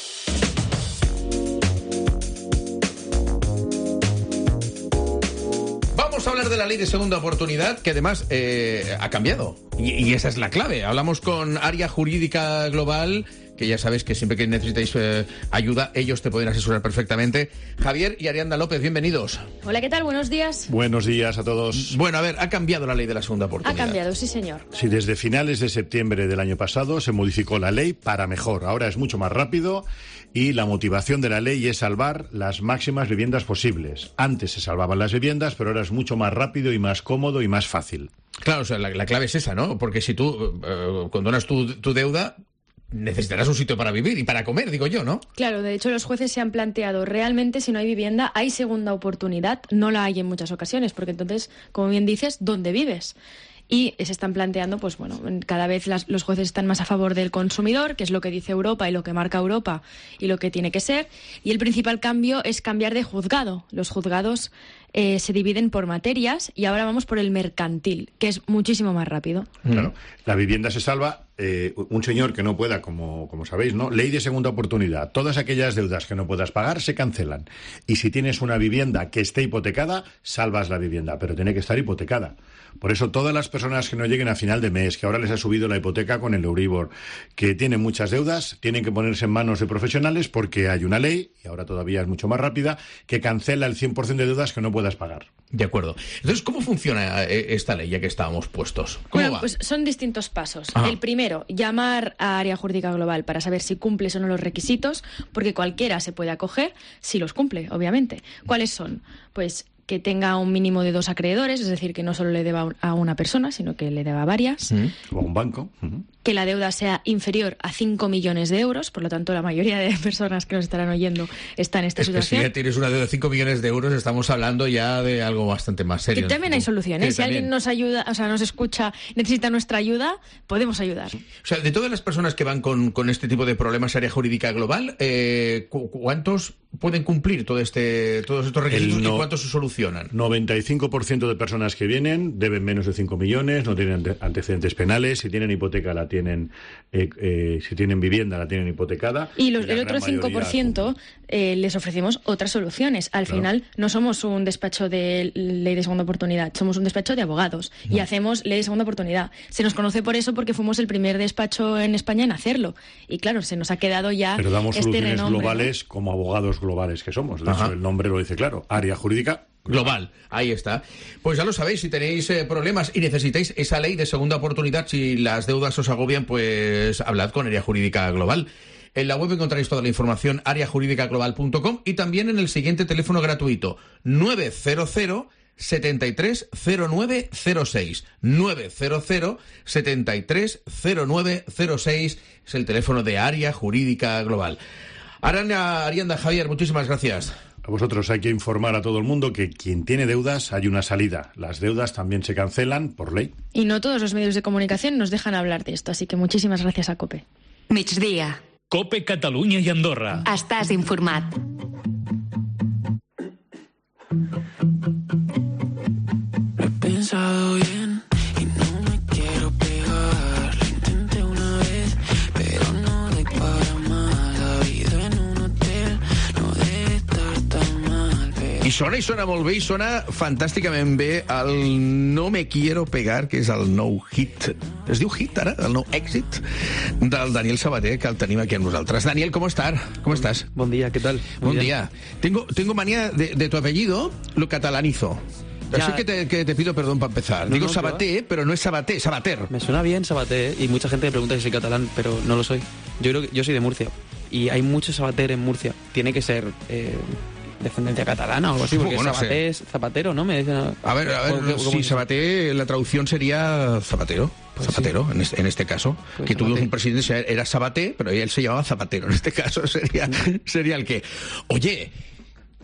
Vamos a hablar de la ley de segunda oportunidad, que además eh, ha cambiado. Y, y esa es la clave. Hablamos con Área Jurídica Global, que ya sabes que siempre que necesitáis eh, ayuda, ellos te pueden asesorar perfectamente. Javier y Arianda López, bienvenidos. Hola, ¿qué tal? Buenos días. Buenos días a todos. Bueno, a ver, ha cambiado la ley de la segunda Ha oportunidad. cambiado, sí, señor. Sí, desde finales de septiembre del año pasado se modificó la ley para mejor. Ahora es mucho más rápido y la motivación de la ley es salvar las máximas viviendas posibles. Antes se salvaban las viviendas, pero ahora es mucho más rápido y más cómodo y más fácil. Claro, o sea, la, la clave es esa, ¿no? Porque si tú eh, condonas tu, tu deuda, necesitarás un sitio para vivir y para comer, digo yo, ¿no? Claro, de hecho los jueces se han planteado, realmente si no hay vivienda hay segunda oportunidad, no la hay en muchas ocasiones, porque entonces, como bien dices, ¿dónde vives? Y se están planteando, pues bueno, cada vez las, los jueces están más a favor del consumidor, que es lo que dice Europa y lo que marca Europa y lo que tiene que ser. Y el principal cambio es cambiar de juzgado. Los juzgados eh, se dividen por materias y ahora vamos por el mercantil, que es muchísimo más rápido. Claro, la vivienda se salva. Eh, un señor que no pueda, como, como sabéis, ¿no? Ley de segunda oportunidad. Todas aquellas deudas que no puedas pagar se cancelan. Y si tienes una vivienda que esté hipotecada, salvas la vivienda, pero tiene que estar hipotecada. Por eso todas las personas que no lleguen a final de mes, que ahora les ha subido la hipoteca con el Euribor, que tienen muchas deudas, tienen que ponerse en manos de profesionales porque hay una ley, y ahora todavía es mucho más rápida, que cancela el cien por ciento de deudas que no puedas pagar. De acuerdo. Entonces, ¿cómo funciona esta ley, ya que estábamos puestos? ¿Cómo Bueno, va? pues son distintos pasos. Ajá. El primero, llamar a Área Jurídica Global para saber si cumples o no los requisitos, porque cualquiera se puede acoger si los cumple, obviamente. ¿Cuáles son? Pues que tenga un mínimo de dos acreedores, es decir, que no solo le deba a una persona, sino que le deba a varias. O a un banco. Uh-huh. Que la deuda sea inferior a cinco millones de euros, por lo tanto la mayoría de personas que nos estarán oyendo está en esta Es que si situación. ya tienes una deuda de cinco millones de euros, estamos hablando ya de algo bastante más serio. Que también hay soluciones. Sí, si también. alguien nos ayuda, o sea, nos escucha, necesita nuestra ayuda, podemos ayudar. O sea, de todas las personas que van con, con este tipo de problemas, Área Jurídica Global, eh, cu- ¿cuántos pueden cumplir todo este, todos estos requisitos El no- y cuántos se solucionan? noventa y cinco por ciento de personas que vienen deben menos de cinco millones, no tienen ante- antecedentes penales, si tienen hipoteca la tienen, eh, eh, si tienen vivienda la tienen hipotecada. Y los- la el gran otro cinco por ciento eh, les ofrecemos otras soluciones. Al Claro. final no somos un despacho de ley de segunda oportunidad, somos un despacho de abogados y hacemos ley de segunda oportunidad. Se nos conoce por eso porque fuimos el primer despacho en España en hacerlo. Y claro, se nos ha quedado ya Pero damos este soluciones renombre, ¿no? globales como abogados globales que somos. De Ajá. hecho, el nombre lo dice claro. Área Jurídica Global, ahí está. Pues ya lo sabéis, si tenéis eh, problemas y necesitáis esa ley de segunda oportunidad, si las deudas os agobian, pues hablad con Área Jurídica Global. En la web encontráis toda la información, área jurídica global punto com, y también en el siguiente teléfono gratuito, nueve cero cero, setenta y tres, cero nueve cero seis. nueve cero cero, setenta y tres, cero nueve cero seis es el teléfono de Área Jurídica Global. Arianda, Arianda, Javier, muchísimas gracias. A vosotros hay que informar a todo el mundo que quien tiene deudas hay una salida. Las deudas también se cancelan por ley. Y no todos los medios de comunicación nos dejan hablar de esto, así que muchísimas gracias a COPE. Migdia. Cope Catalunya i Andorra. Estàs informat. Lo he pensado bien y no me quiero pegar. Lo intenté una vez, pero no doy para más. La vida en un hotel no debe estar tan mal. Pero... I sona i sona molt bé, i sona fantàsticament bé el No me quiero pegar, que és el nou hit. Es diu hit, ara? El nou èxit del Daniel Sabater, que el tenim aquí amb nosaltres. Daniel, ¿cómo estás? ¿Cómo estás? Buen día, ¿qué tal? Muy Buen bien. día. Tengo, tengo manía de, de tu apellido, lo catalanizo. Ya. Así que te, que te pido perdón para empezar. No, Digo no, ¿qué Sabater, pero no es Sabater, Sabater. Me suena bien Sabater, ¿eh? Y mucha gente me pregunta si soy catalán, pero no lo soy. Yo creo que yo soy de Murcia y hay mucho Sabater en Murcia. Tiene que ser eh, descendencia catalana o algo así, porque Bueno, no Sabater sé. es zapatero, ¿no? Me dicen, A ver, a ver, ¿cómo- cómo si es? Sabater, la traducción sería Zapatero. Pues Zapatero, en, este, en este caso. Pues que tuvimos Sabater. un presidente, era Sabater, pero él se llamaba Zapatero. En este caso sería, sería el que... Oye,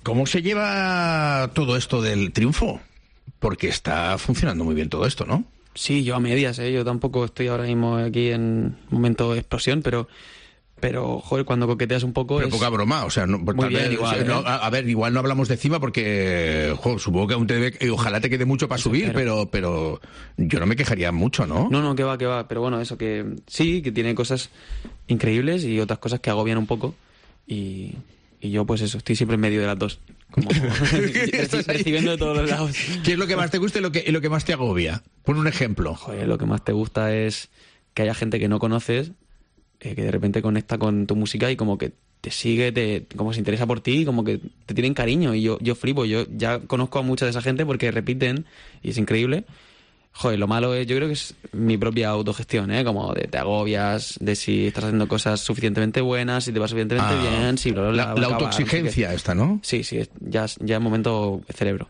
¿Cómo se lleva todo esto del triunfo? Porque está funcionando muy bien todo esto, ¿no? Sí, yo a medias, ¿eh? Yo tampoco estoy ahora mismo aquí en momento de explosión, pero... Pero, joder, cuando coqueteas un poco Pero es... poca broma, o sea, no, Muy tal bien, vez, igual, no, ¿eh? a, a ver, igual no hablamos de cima porque, jo, supongo que aún te debe, y ojalá te quede mucho para subir, pero, pero yo no me quejaría mucho, ¿no? No, no, que va, que va, pero bueno, eso que sí, que tiene cosas increíbles y otras cosas que agobian un poco y, y yo pues eso, estoy siempre en medio de las dos, como reci- recibiendo de todos los lados. ¿Qué es lo que más te gusta y lo que, y lo que más te agobia? Pon un ejemplo. Joder, lo que más te gusta es que haya gente que no conoces, eh, que de repente conecta con tu música y como que te sigue, te, como se interesa por ti, como que te tienen cariño y yo, yo flipo, yo ya conozco a mucha de esa gente porque repiten y es increíble. Joder, lo malo es, yo creo que es mi propia autogestión, ¿eh? Como de te agobias, de si estás haciendo cosas suficientemente buenas, si te va suficientemente Ah, bien, si bla, bla, bla, la, va a la acabar, autoexigencia no sé qué. esta, ¿no? Sí, sí, es- ya, ya es momento cerebro.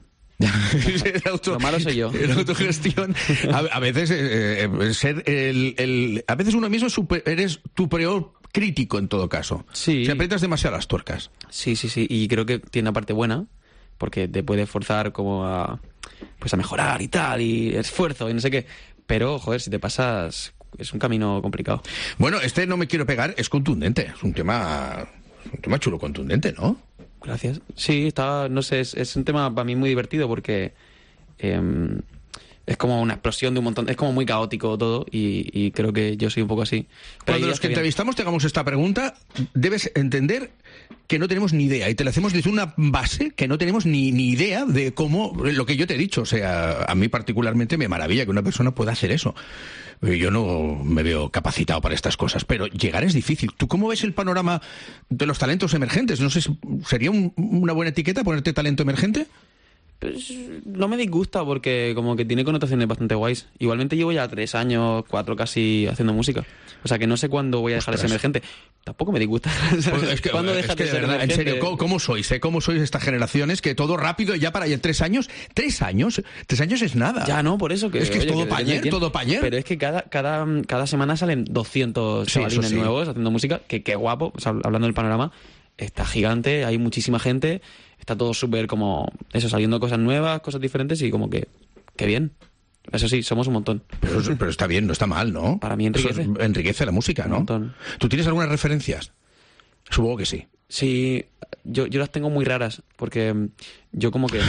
Lo malo soy yo. La autogestión. A, a veces eh, eh, ser el, el- a veces uno mismo es super- eres tu peor crítico en todo caso. Sí. Si aprietas demasiado las tuercas. Sí, sí, sí. Y creo que tiene una parte buena, porque te puede forzar como a, pues a mejorar y tal, y esfuerzo y no sé qué. Pero, joder, si te pasas, es un camino complicado. Bueno, este No me quiero pegar es contundente. Es un tema, un tema chulo contundente, ¿no? Gracias. Sí, está, no sé, es, es un tema para mí muy divertido porque em, es como una explosión de un montón, es como muy caótico todo y, y creo que yo soy un poco así. Pero Cuando ahí los está que bien. entrevistamos te hagamos esta pregunta, debes entender que no tenemos ni idea y te la hacemos desde una base que no tenemos ni, ni idea de cómo, lo que yo te he dicho, o sea, a mí particularmente me maravilla que una persona pueda hacer eso. Yo no me veo capacitado para estas cosas, pero llegar es difícil. ¿Tú cómo ves el panorama de los talentos emergentes? No sé, si ¿sería un- una buena etiqueta ponerte talento emergente? Pues no me disgusta porque como que tiene connotaciones bastante guays. Igualmente llevo ya tres años, cuatro casi haciendo música. O sea que no sé cuándo voy a dejar de ser emergente. Tampoco me disgusta. Pues es que, ¿Cuándo es dejas que de de ser verdad, en emergente? serio, ¿cómo, cómo sois? Eh? ¿Cómo sois estas generaciones? Que todo rápido, ya para allá, tres años, tres años, tres años es nada. Ya no, por eso que es que es oye, todo que para depende de ayer, quién. todo para ayer. Pero es que cada, cada, cada semana salen doscientos Sí, chavalines eso sí. nuevos haciendo música, que qué guapo, o sea, hablando del panorama, está gigante, hay muchísima gente, está todo súper como, eso, saliendo cosas nuevas, cosas diferentes y como que, qué bien. Eso sí, somos un montón. Pero, pero está bien, no está mal, ¿no? Para mí enriquece. Eso es- enriquece la música, ¿no? Un montón. ¿Tú tienes algunas referencias? Supongo que sí. Sí, yo, yo las tengo muy raras, porque mm, yo como que...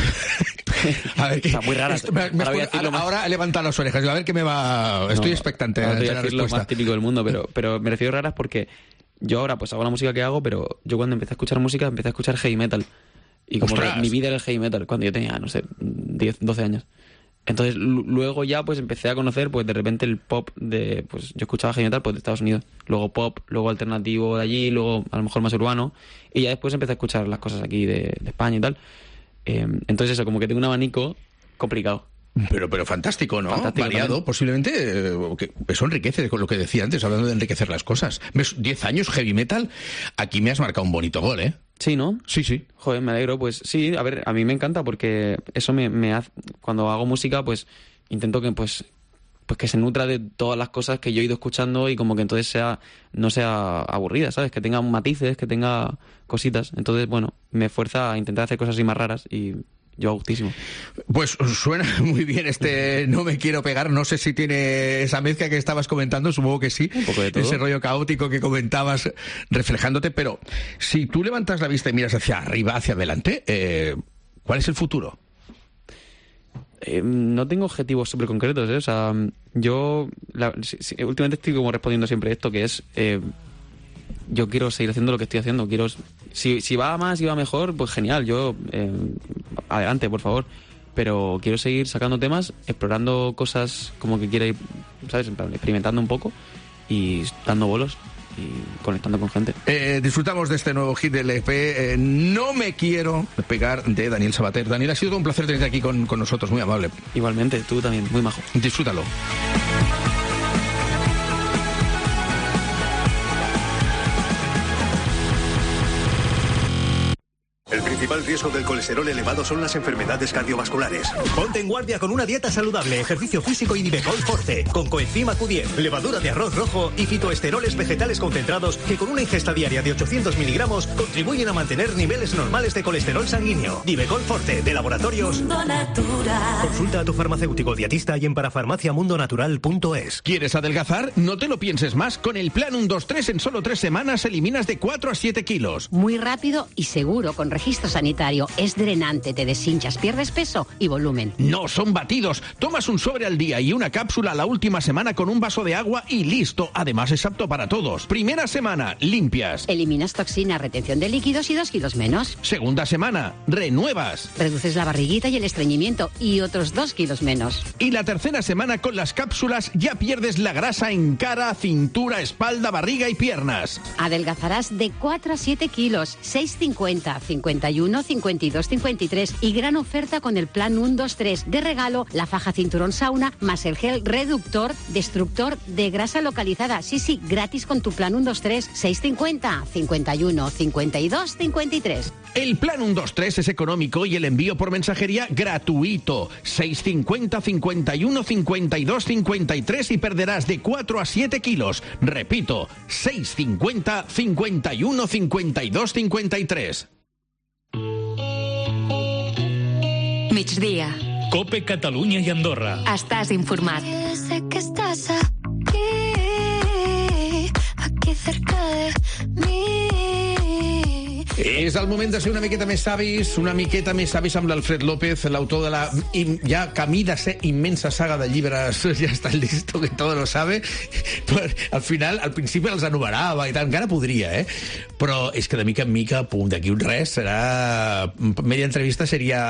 A ver, o sea, muy raras. Esto me- me- Ahora voy a decirlo más- ahora levanta las orejas, a ver qué me va... Estoy No, expectante ahora ante te voy a la decir lo respuesta. más típico del mundo, pero, pero me refiero a raras porque yo ahora pues hago la música que hago, pero yo cuando empecé a escuchar música empecé a escuchar heavy metal. Y como ¡Ostras! que mi vida era el heavy metal, cuando yo tenía, no sé, diez, doce años. Entonces lu- luego ya pues empecé a conocer pues de repente el pop de... Pues yo escuchaba heavy metal pues de Estados Unidos. Luego pop, luego alternativo de allí, luego a lo mejor más urbano. Y ya después empecé a escuchar las cosas aquí de, de España y tal. Eh, entonces eso, como que tengo un abanico complicado. Pero, pero fantástico, ¿no? Fantástico Variado, también. posiblemente. eh, que eso enriquece con lo que decía antes, hablando de enriquecer las cosas. ¿Ves? Diez años heavy metal, aquí me has marcado un bonito gol, ¿eh? Sí, ¿no? Sí, sí. Joder, me alegro. Pues sí, a ver, a mí me encanta porque eso me, me hace... Cuando hago música, pues intento que pues pues que se nutra de todas las cosas que yo he ido escuchando y como que entonces sea no sea aburrida, ¿sabes? Que tenga matices, que tenga cositas. Entonces, bueno, me fuerza a intentar hacer cosas así más raras y yo a gustísimo. Pues suena muy bien este No me quiero pegar. No sé si tiene esa mezcla que estabas comentando, supongo que sí. Un poco de todo. Ese rollo caótico que comentabas reflejándote. Pero si tú levantas la vista y miras hacia arriba, hacia adelante, eh, ¿cuál es el futuro? Eh, no tengo objetivos súper concretos, ¿eh? O sea, yo la- sí, sí, últimamente estoy como respondiendo siempre esto, que es eh, yo quiero seguir haciendo lo que estoy haciendo. Quiero si, si va más y va mejor, pues genial, yo eh, adelante, por favor. Pero quiero seguir sacando temas, explorando cosas como que quiera ir, ¿sabes? En plan, experimentando un poco y dando bolos y conectando con gente. Eh, disfrutamos de este nuevo hit del E P, eh, No me quiero pegar, de Daniel Sabater. Daniel, ha sido todo un placer tenerte aquí con, con nosotros, muy amable. Igualmente, tú también, muy majo. Disfrútalo. El principal del riesgo del colesterol elevado son las enfermedades cardiovasculares. Ponte en guardia con una dieta saludable, ejercicio físico y Nivecol Forte, con coenzima Q diez, levadura de arroz rojo y fitoesteroles vegetales concentrados que con una ingesta diaria de ochocientos miligramos contribuyen a mantener niveles normales de colesterol sanguíneo. Nivecol Forte, de Laboratorios Mundo Natural. Consulta a tu farmacéutico dietista y en parafarmaciamundonatural punto es. ¿Quieres adelgazar? No te lo pienses más. Con el plan uno dos tres en solo tres semanas eliminas de cuatro a siete kilos. Muy rápido y seguro, con registro sanitario. Es drenante, te deshinchas, pierdes peso y volumen. No, son batidos. Tomas un sobre al día y una cápsula la última semana con un vaso de agua y listo. Además es apto para todos. Primera semana, limpias. Eliminas toxinas, retención de líquidos y dos kilos menos. Segunda semana, renuevas. Reduces la barriguita y el estreñimiento y otros dos kilos menos. Y la tercera semana con las cápsulas ya pierdes la grasa en cara, cintura, espalda, barriga y piernas. Adelgazarás de cuatro a siete kilos, seis cincuenta, cincuenta y uno, cincuenta y dos, cincuenta y tres y gran oferta con el plan uno dos tres. De regalo, la faja cinturón sauna más el gel reductor destructor de grasa localizada. Sí, sí, gratis con tu plan uno dos tres, seis cincuenta, cincuenta y uno, cincuenta y dos, cincuenta y tres. El plan uno dos tres es económico y el envío por mensajería gratuito. seis cincuenta, cincuenta y uno, cincuenta y dos, cincuenta y tres y perderás de cuatro a siete kilos. Repito, seis cincuenta, cincuenta y uno, cincuenta y dos, cincuenta y tres. Migdia. Cope Catalunya i Andorra. Estàs informat. Sé que estás aquí, aquí cerca de mí. És el moment de ser una miqueta més savis, una miqueta més savis amb l'Alfred López, l'autor de la im, ja camí de ser immensa saga de llibres Ja està listo, que todo lo sabe. Però al final, al principi els enumerava i tal, encara podria, eh? Però és que de mica en mica, pum, d'aquí un res, serà... Media entrevista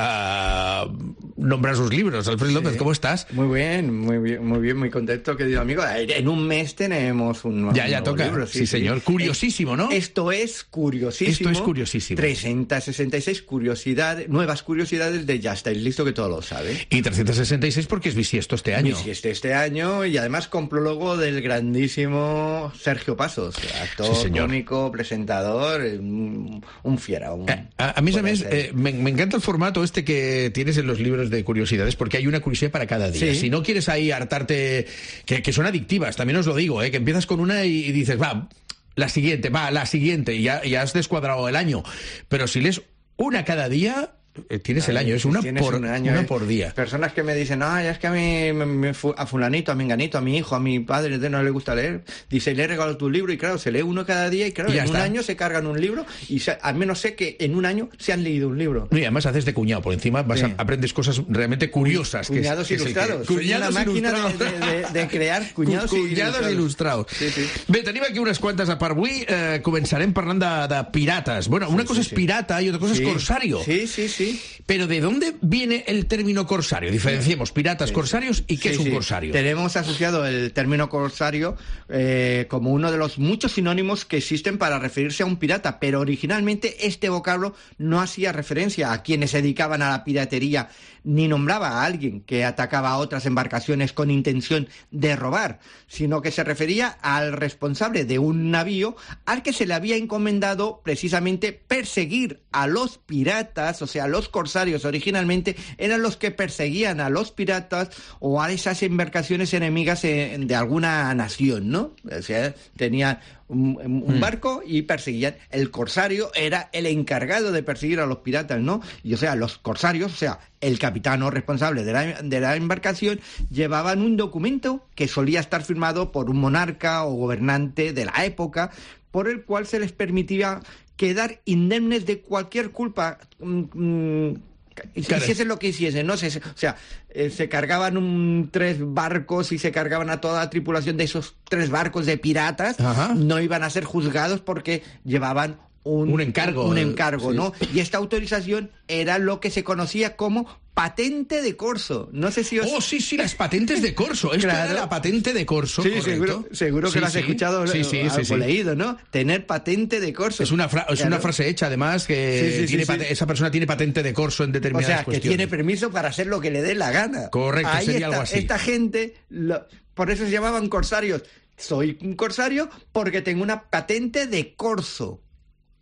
sería nombrar sus libros. Alfred sí. López, ¿cómo estás? Muy bien, muy bien, muy bien, muy contento, querido amigo. En un mes tenemos un nuevo, ya, ya toca. libro. Sí, sí, señor. Sí. Curiosísimo, ¿no? Esto es curiosísimo. Esto es curiosísimo. trescientas sesenta y seis curiosidades, nuevas curiosidades de Ya estáis listo, que todo lo sabe. Y trescientos sesenta y seis porque es bisiesto este año. Bisiesto este año y además con prólogo del grandísimo Sergio Pasos, actor, sí, cómico, presentador, un, un fiera. Un, a, a, a mí, ¿sabes? Eh, me, me encanta el formato este que tienes en los libros de curiosidades, porque hay una curiosidad para cada día. Sí. Si no quieres ahí hartarte, que, que son adictivas, también os lo digo, ¿eh? Que empiezas con una y, y dices, va, la siguiente, va, la siguiente, y ya, ya has descuadrado el año. Pero si lees una cada día, eh, tienes el año, es una, por, un año, una eh. por día. Personas que me dicen, ah, ya es que a mí, me, me, a fulanito, a menganito, a mi hijo, a mi padre no le gusta leer. Dice, le he regalado tu libro, y claro, se lee uno cada día, y claro, y en está. un año se cargan un libro, y se, al menos sé que en un año se han leído un libro. No, y además haces de cuñado, por encima vas sí. a, aprendes cosas realmente curiosas. Cuñados que es, ilustrados. Que, cuñados una máquina de, de, de, de crear cuñados, cuñados ilustrados. Sí, sí. Bé, tenim aquí unes quantes a part avui. Eh, començarem parlant de, de pirates. Bueno, una sí, cosa sí, es sí. pirata y otra cosa sí. es corsario. Sí, sí, sí. Pero ¿de dónde viene el término corsario? Diferenciemos piratas, sí. corsarios y qué sí, es un sí. corsario. Tenemos asociado el término corsario eh, como uno de los muchos sinónimos que existen para referirse a un pirata, pero originalmente este vocablo no hacía referencia a quienes se dedicaban a la piratería ni nombraba a alguien que atacaba a otras embarcaciones con intención de robar, sino que se refería al responsable de un navío al que se le había encomendado precisamente perseguir a los piratas, o sea, los corsarios originalmente eran los que perseguían a los piratas o a esas embarcaciones enemigas de alguna nación, ¿no? O sea, tenían un, un barco y perseguían. El corsario era el encargado de perseguir a los piratas, ¿no? Y o sea, los corsarios, o sea, el capitán o responsable de la, de la embarcación, llevaban un documento que solía estar firmado por un monarca o gobernante de la época, por el cual se les permitía quedar indemnes de cualquier culpa, mmm, hiciesen lo que hiciesen, ¿no? Se, o sea, eh, se cargaban un, tres barcos y se cargaban a toda la tripulación de esos tres barcos de piratas. Ajá. No iban a ser juzgados porque llevaban un, un encargo, un encargo, sí. ¿no? Y esta autorización era lo que se conocía como patente de corso. No sé si os... Oh, sí, sí, las patentes de corso. Esto claro. era la patente de corso, sí, correcto. seguro, seguro que sí, lo has sí. escuchado sí, sí, o, sí, o sí. leído, ¿no? Tener patente de corso. Es una, fra- es claro. una frase hecha, además, que sí, sí, tiene sí, pate- sí. esa persona tiene patente de corso en determinadas cuestiones. O sea, cuestiones. que tiene permiso para hacer lo que le dé la gana. Correcto, Ahí sería está, algo así. Esta gente, lo, por eso se llamaban corsarios. Soy un corsario porque tengo una patente de corso.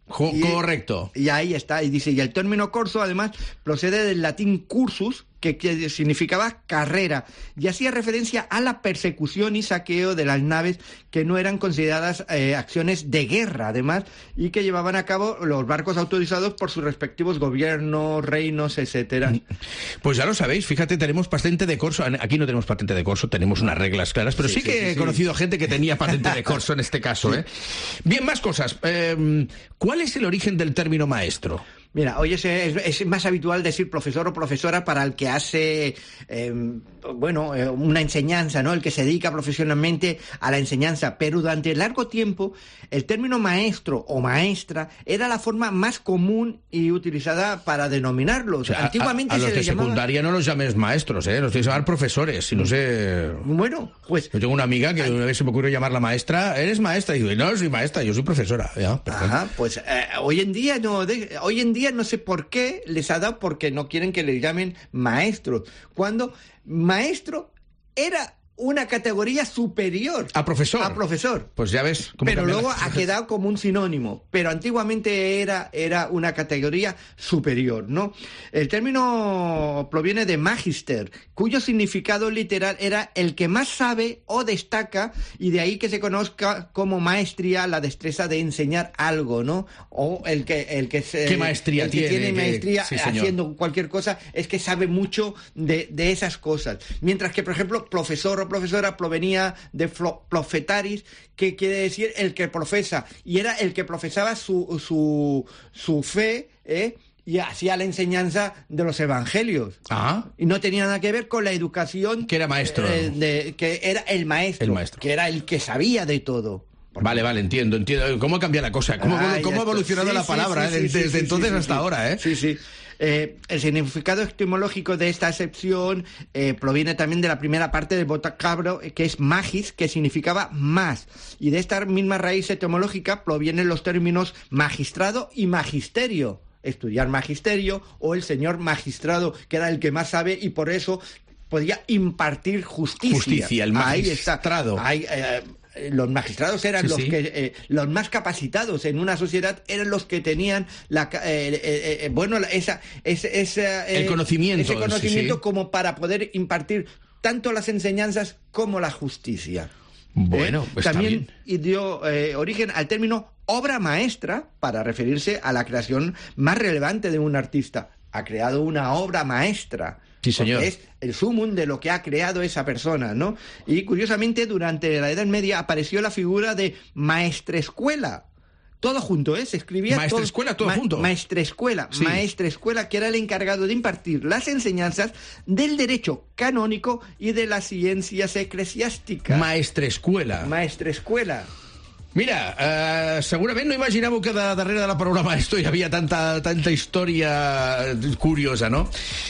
Jo, y, correcto. Y ahí está. Y dice, y el término corso, además, procede del latín cursus, que, que significaba carrera, y hacía referencia a la persecución y saqueo de las naves que no eran consideradas eh, acciones de guerra, además, y que llevaban a cabo los barcos autorizados por sus respectivos gobiernos, reinos, etcétera. Pues ya lo sabéis, fíjate, tenemos patente de corso. Aquí no tenemos patente de corso, tenemos unas reglas claras, pero sí, sí, sí que sí, he sí. conocido gente que tenía patente de corso en este caso, ¿eh? Bien, más cosas. Eh, ¿Cuál es el origen del término maestro? Mira, hoy es, es, es más habitual decir profesor o profesora para el que hace, eh, bueno, eh, una enseñanza, ¿no? El que se dedica profesionalmente a la enseñanza. Pero durante largo tiempo, el término maestro o maestra era la forma más común y utilizada para denominarlos. O sea, Antiguamente a, a, a los se de les llamaba... secundaria no los llames maestros, ¿eh? Los tienes que llamar profesores, si no sé... Bueno, pues... Yo tengo una amiga que una vez se me ocurrió llamarla maestra. ¿Eres maestra? Y digo, no, soy maestra, yo soy profesora. Ya, Ajá, pues eh, hoy en día no... De, hoy en día no sé por qué les ha dado porque no quieren que les llamen maestros. Cuando maestro era una categoría superior a profesor. A profesor. Pues ya ves. Cómo Pero luego las... ha quedado como un sinónimo. Pero antiguamente era, era una categoría superior, ¿no? El término proviene de magister, cuyo significado literal era el que más sabe o destaca, y de ahí que se conozca como maestría la destreza de enseñar algo, ¿no? O el que, el que, se, ¿Qué maestría el que tiene? tiene maestría sí, haciendo cualquier cosa es que sabe mucho de, de esas cosas. Mientras que, por ejemplo, profesor o profesora provenía de profetaris, que quiere decir el que profesa, y era el que profesaba su, su, su fe, ¿eh? Y hacía la enseñanza de los evangelios. Ah. Y no tenía nada que ver con la educación. Que era maestro. Eh, de, que era el maestro, el maestro. Que era el que sabía de todo. Porque... Vale, vale, entiendo, entiendo. ¿Cómo cambia la cosa? ¿Cómo, ah, cómo ha evolucionado sí, la palabra sí, eh? sí, desde sí, entonces sí, sí, hasta sí. ahora, eh? Sí, sí. Eh, el significado etimológico de esta acepción eh, proviene también de la primera parte del vocablo, que es magis, que significaba más. Y de esta misma raíz etimológica provienen los términos magistrado y magisterio. Estudiar magisterio o el señor magistrado, que era el que más sabe y por eso podía impartir justicia. Justicia, el magistrado. Ahí está. Ahí, eh, los magistrados eran sí, los sí. que eh, los más capacitados en una sociedad, eran los que tenían la eh, eh, eh, bueno esa, esa, esa eh, el conocimiento, ese conocimiento sí, sí. como para poder impartir tanto las enseñanzas como la justicia. Bueno, eh, pues también está bien. dio eh, origen al término obra maestra para referirse a la creación más relevante de un artista. Ha creado una obra maestra. Sí, señor. Es el sumum de lo que ha creado esa persona, ¿no? Y curiosamente, durante la Edad Media apareció la figura de maestrescuela. Todo junto, ¿eh? Se escribía maestrescuela, todo, todo ma junto. Maestrescuela, sí. maestrescuela, que era el encargado de impartir las enseñanzas del derecho canónico y de las ciencias eclesiásticas. Maestrescuela. Maestrescuela. Mira, eh, segurament no imaginàveu que de darrere de la paraula maestro hi havia tanta, tanta història curiosa, ¿no?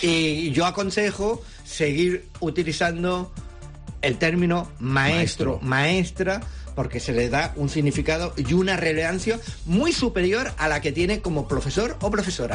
Y yo aconsejo seguir utilizando el término maestro, maestro. maestra, porque se le da un significado y una relevancia muy superior a la que tiene como profesor o profesora.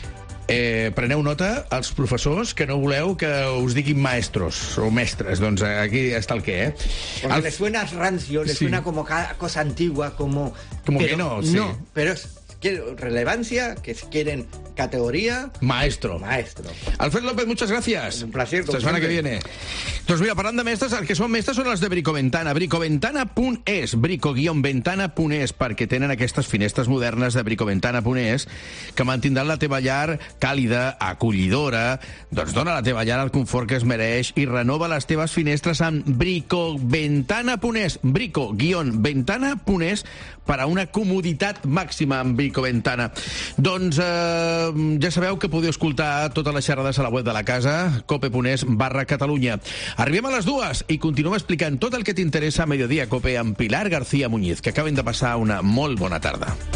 Eh, preneu nota, els professors, que no voleu que us diguin maestros o mestres. Doncs aquí està el què, eh? Porque el... le suena rancio, le sí. suena como cosa antigua, como... Como pero, que no, sí. No, pero es relevancia, que si quieren categoría... Maestro. Maestro. Alfred López, muchas gracias. Un placer. Esta semana que viene. Doncs mira, parlant de mestres, el que són mestres són els de Bricoventana. Bricoventana punt es, brico-ventana punt es, perquè tenen aquestes finestres modernes de bricoventana punt es que mantindran la teva llar càlida, acollidora. Doncs dona a la teva llar el confort que es mereix i renova les teves finestres amb bricoventana punt es, brico-ventana punt es, per a una comoditat màxima amb Bricoventana. Doncs eh, ja sabeu que podeu escoltar totes les xerrades a la web de la casa, cope punt es barra Catalunya. Arribem a les dues i continuem explicant tot el que t'interessa a Mediodía Cope amb Pilar García Muñiz, que acaben de passar una molt bona tarda.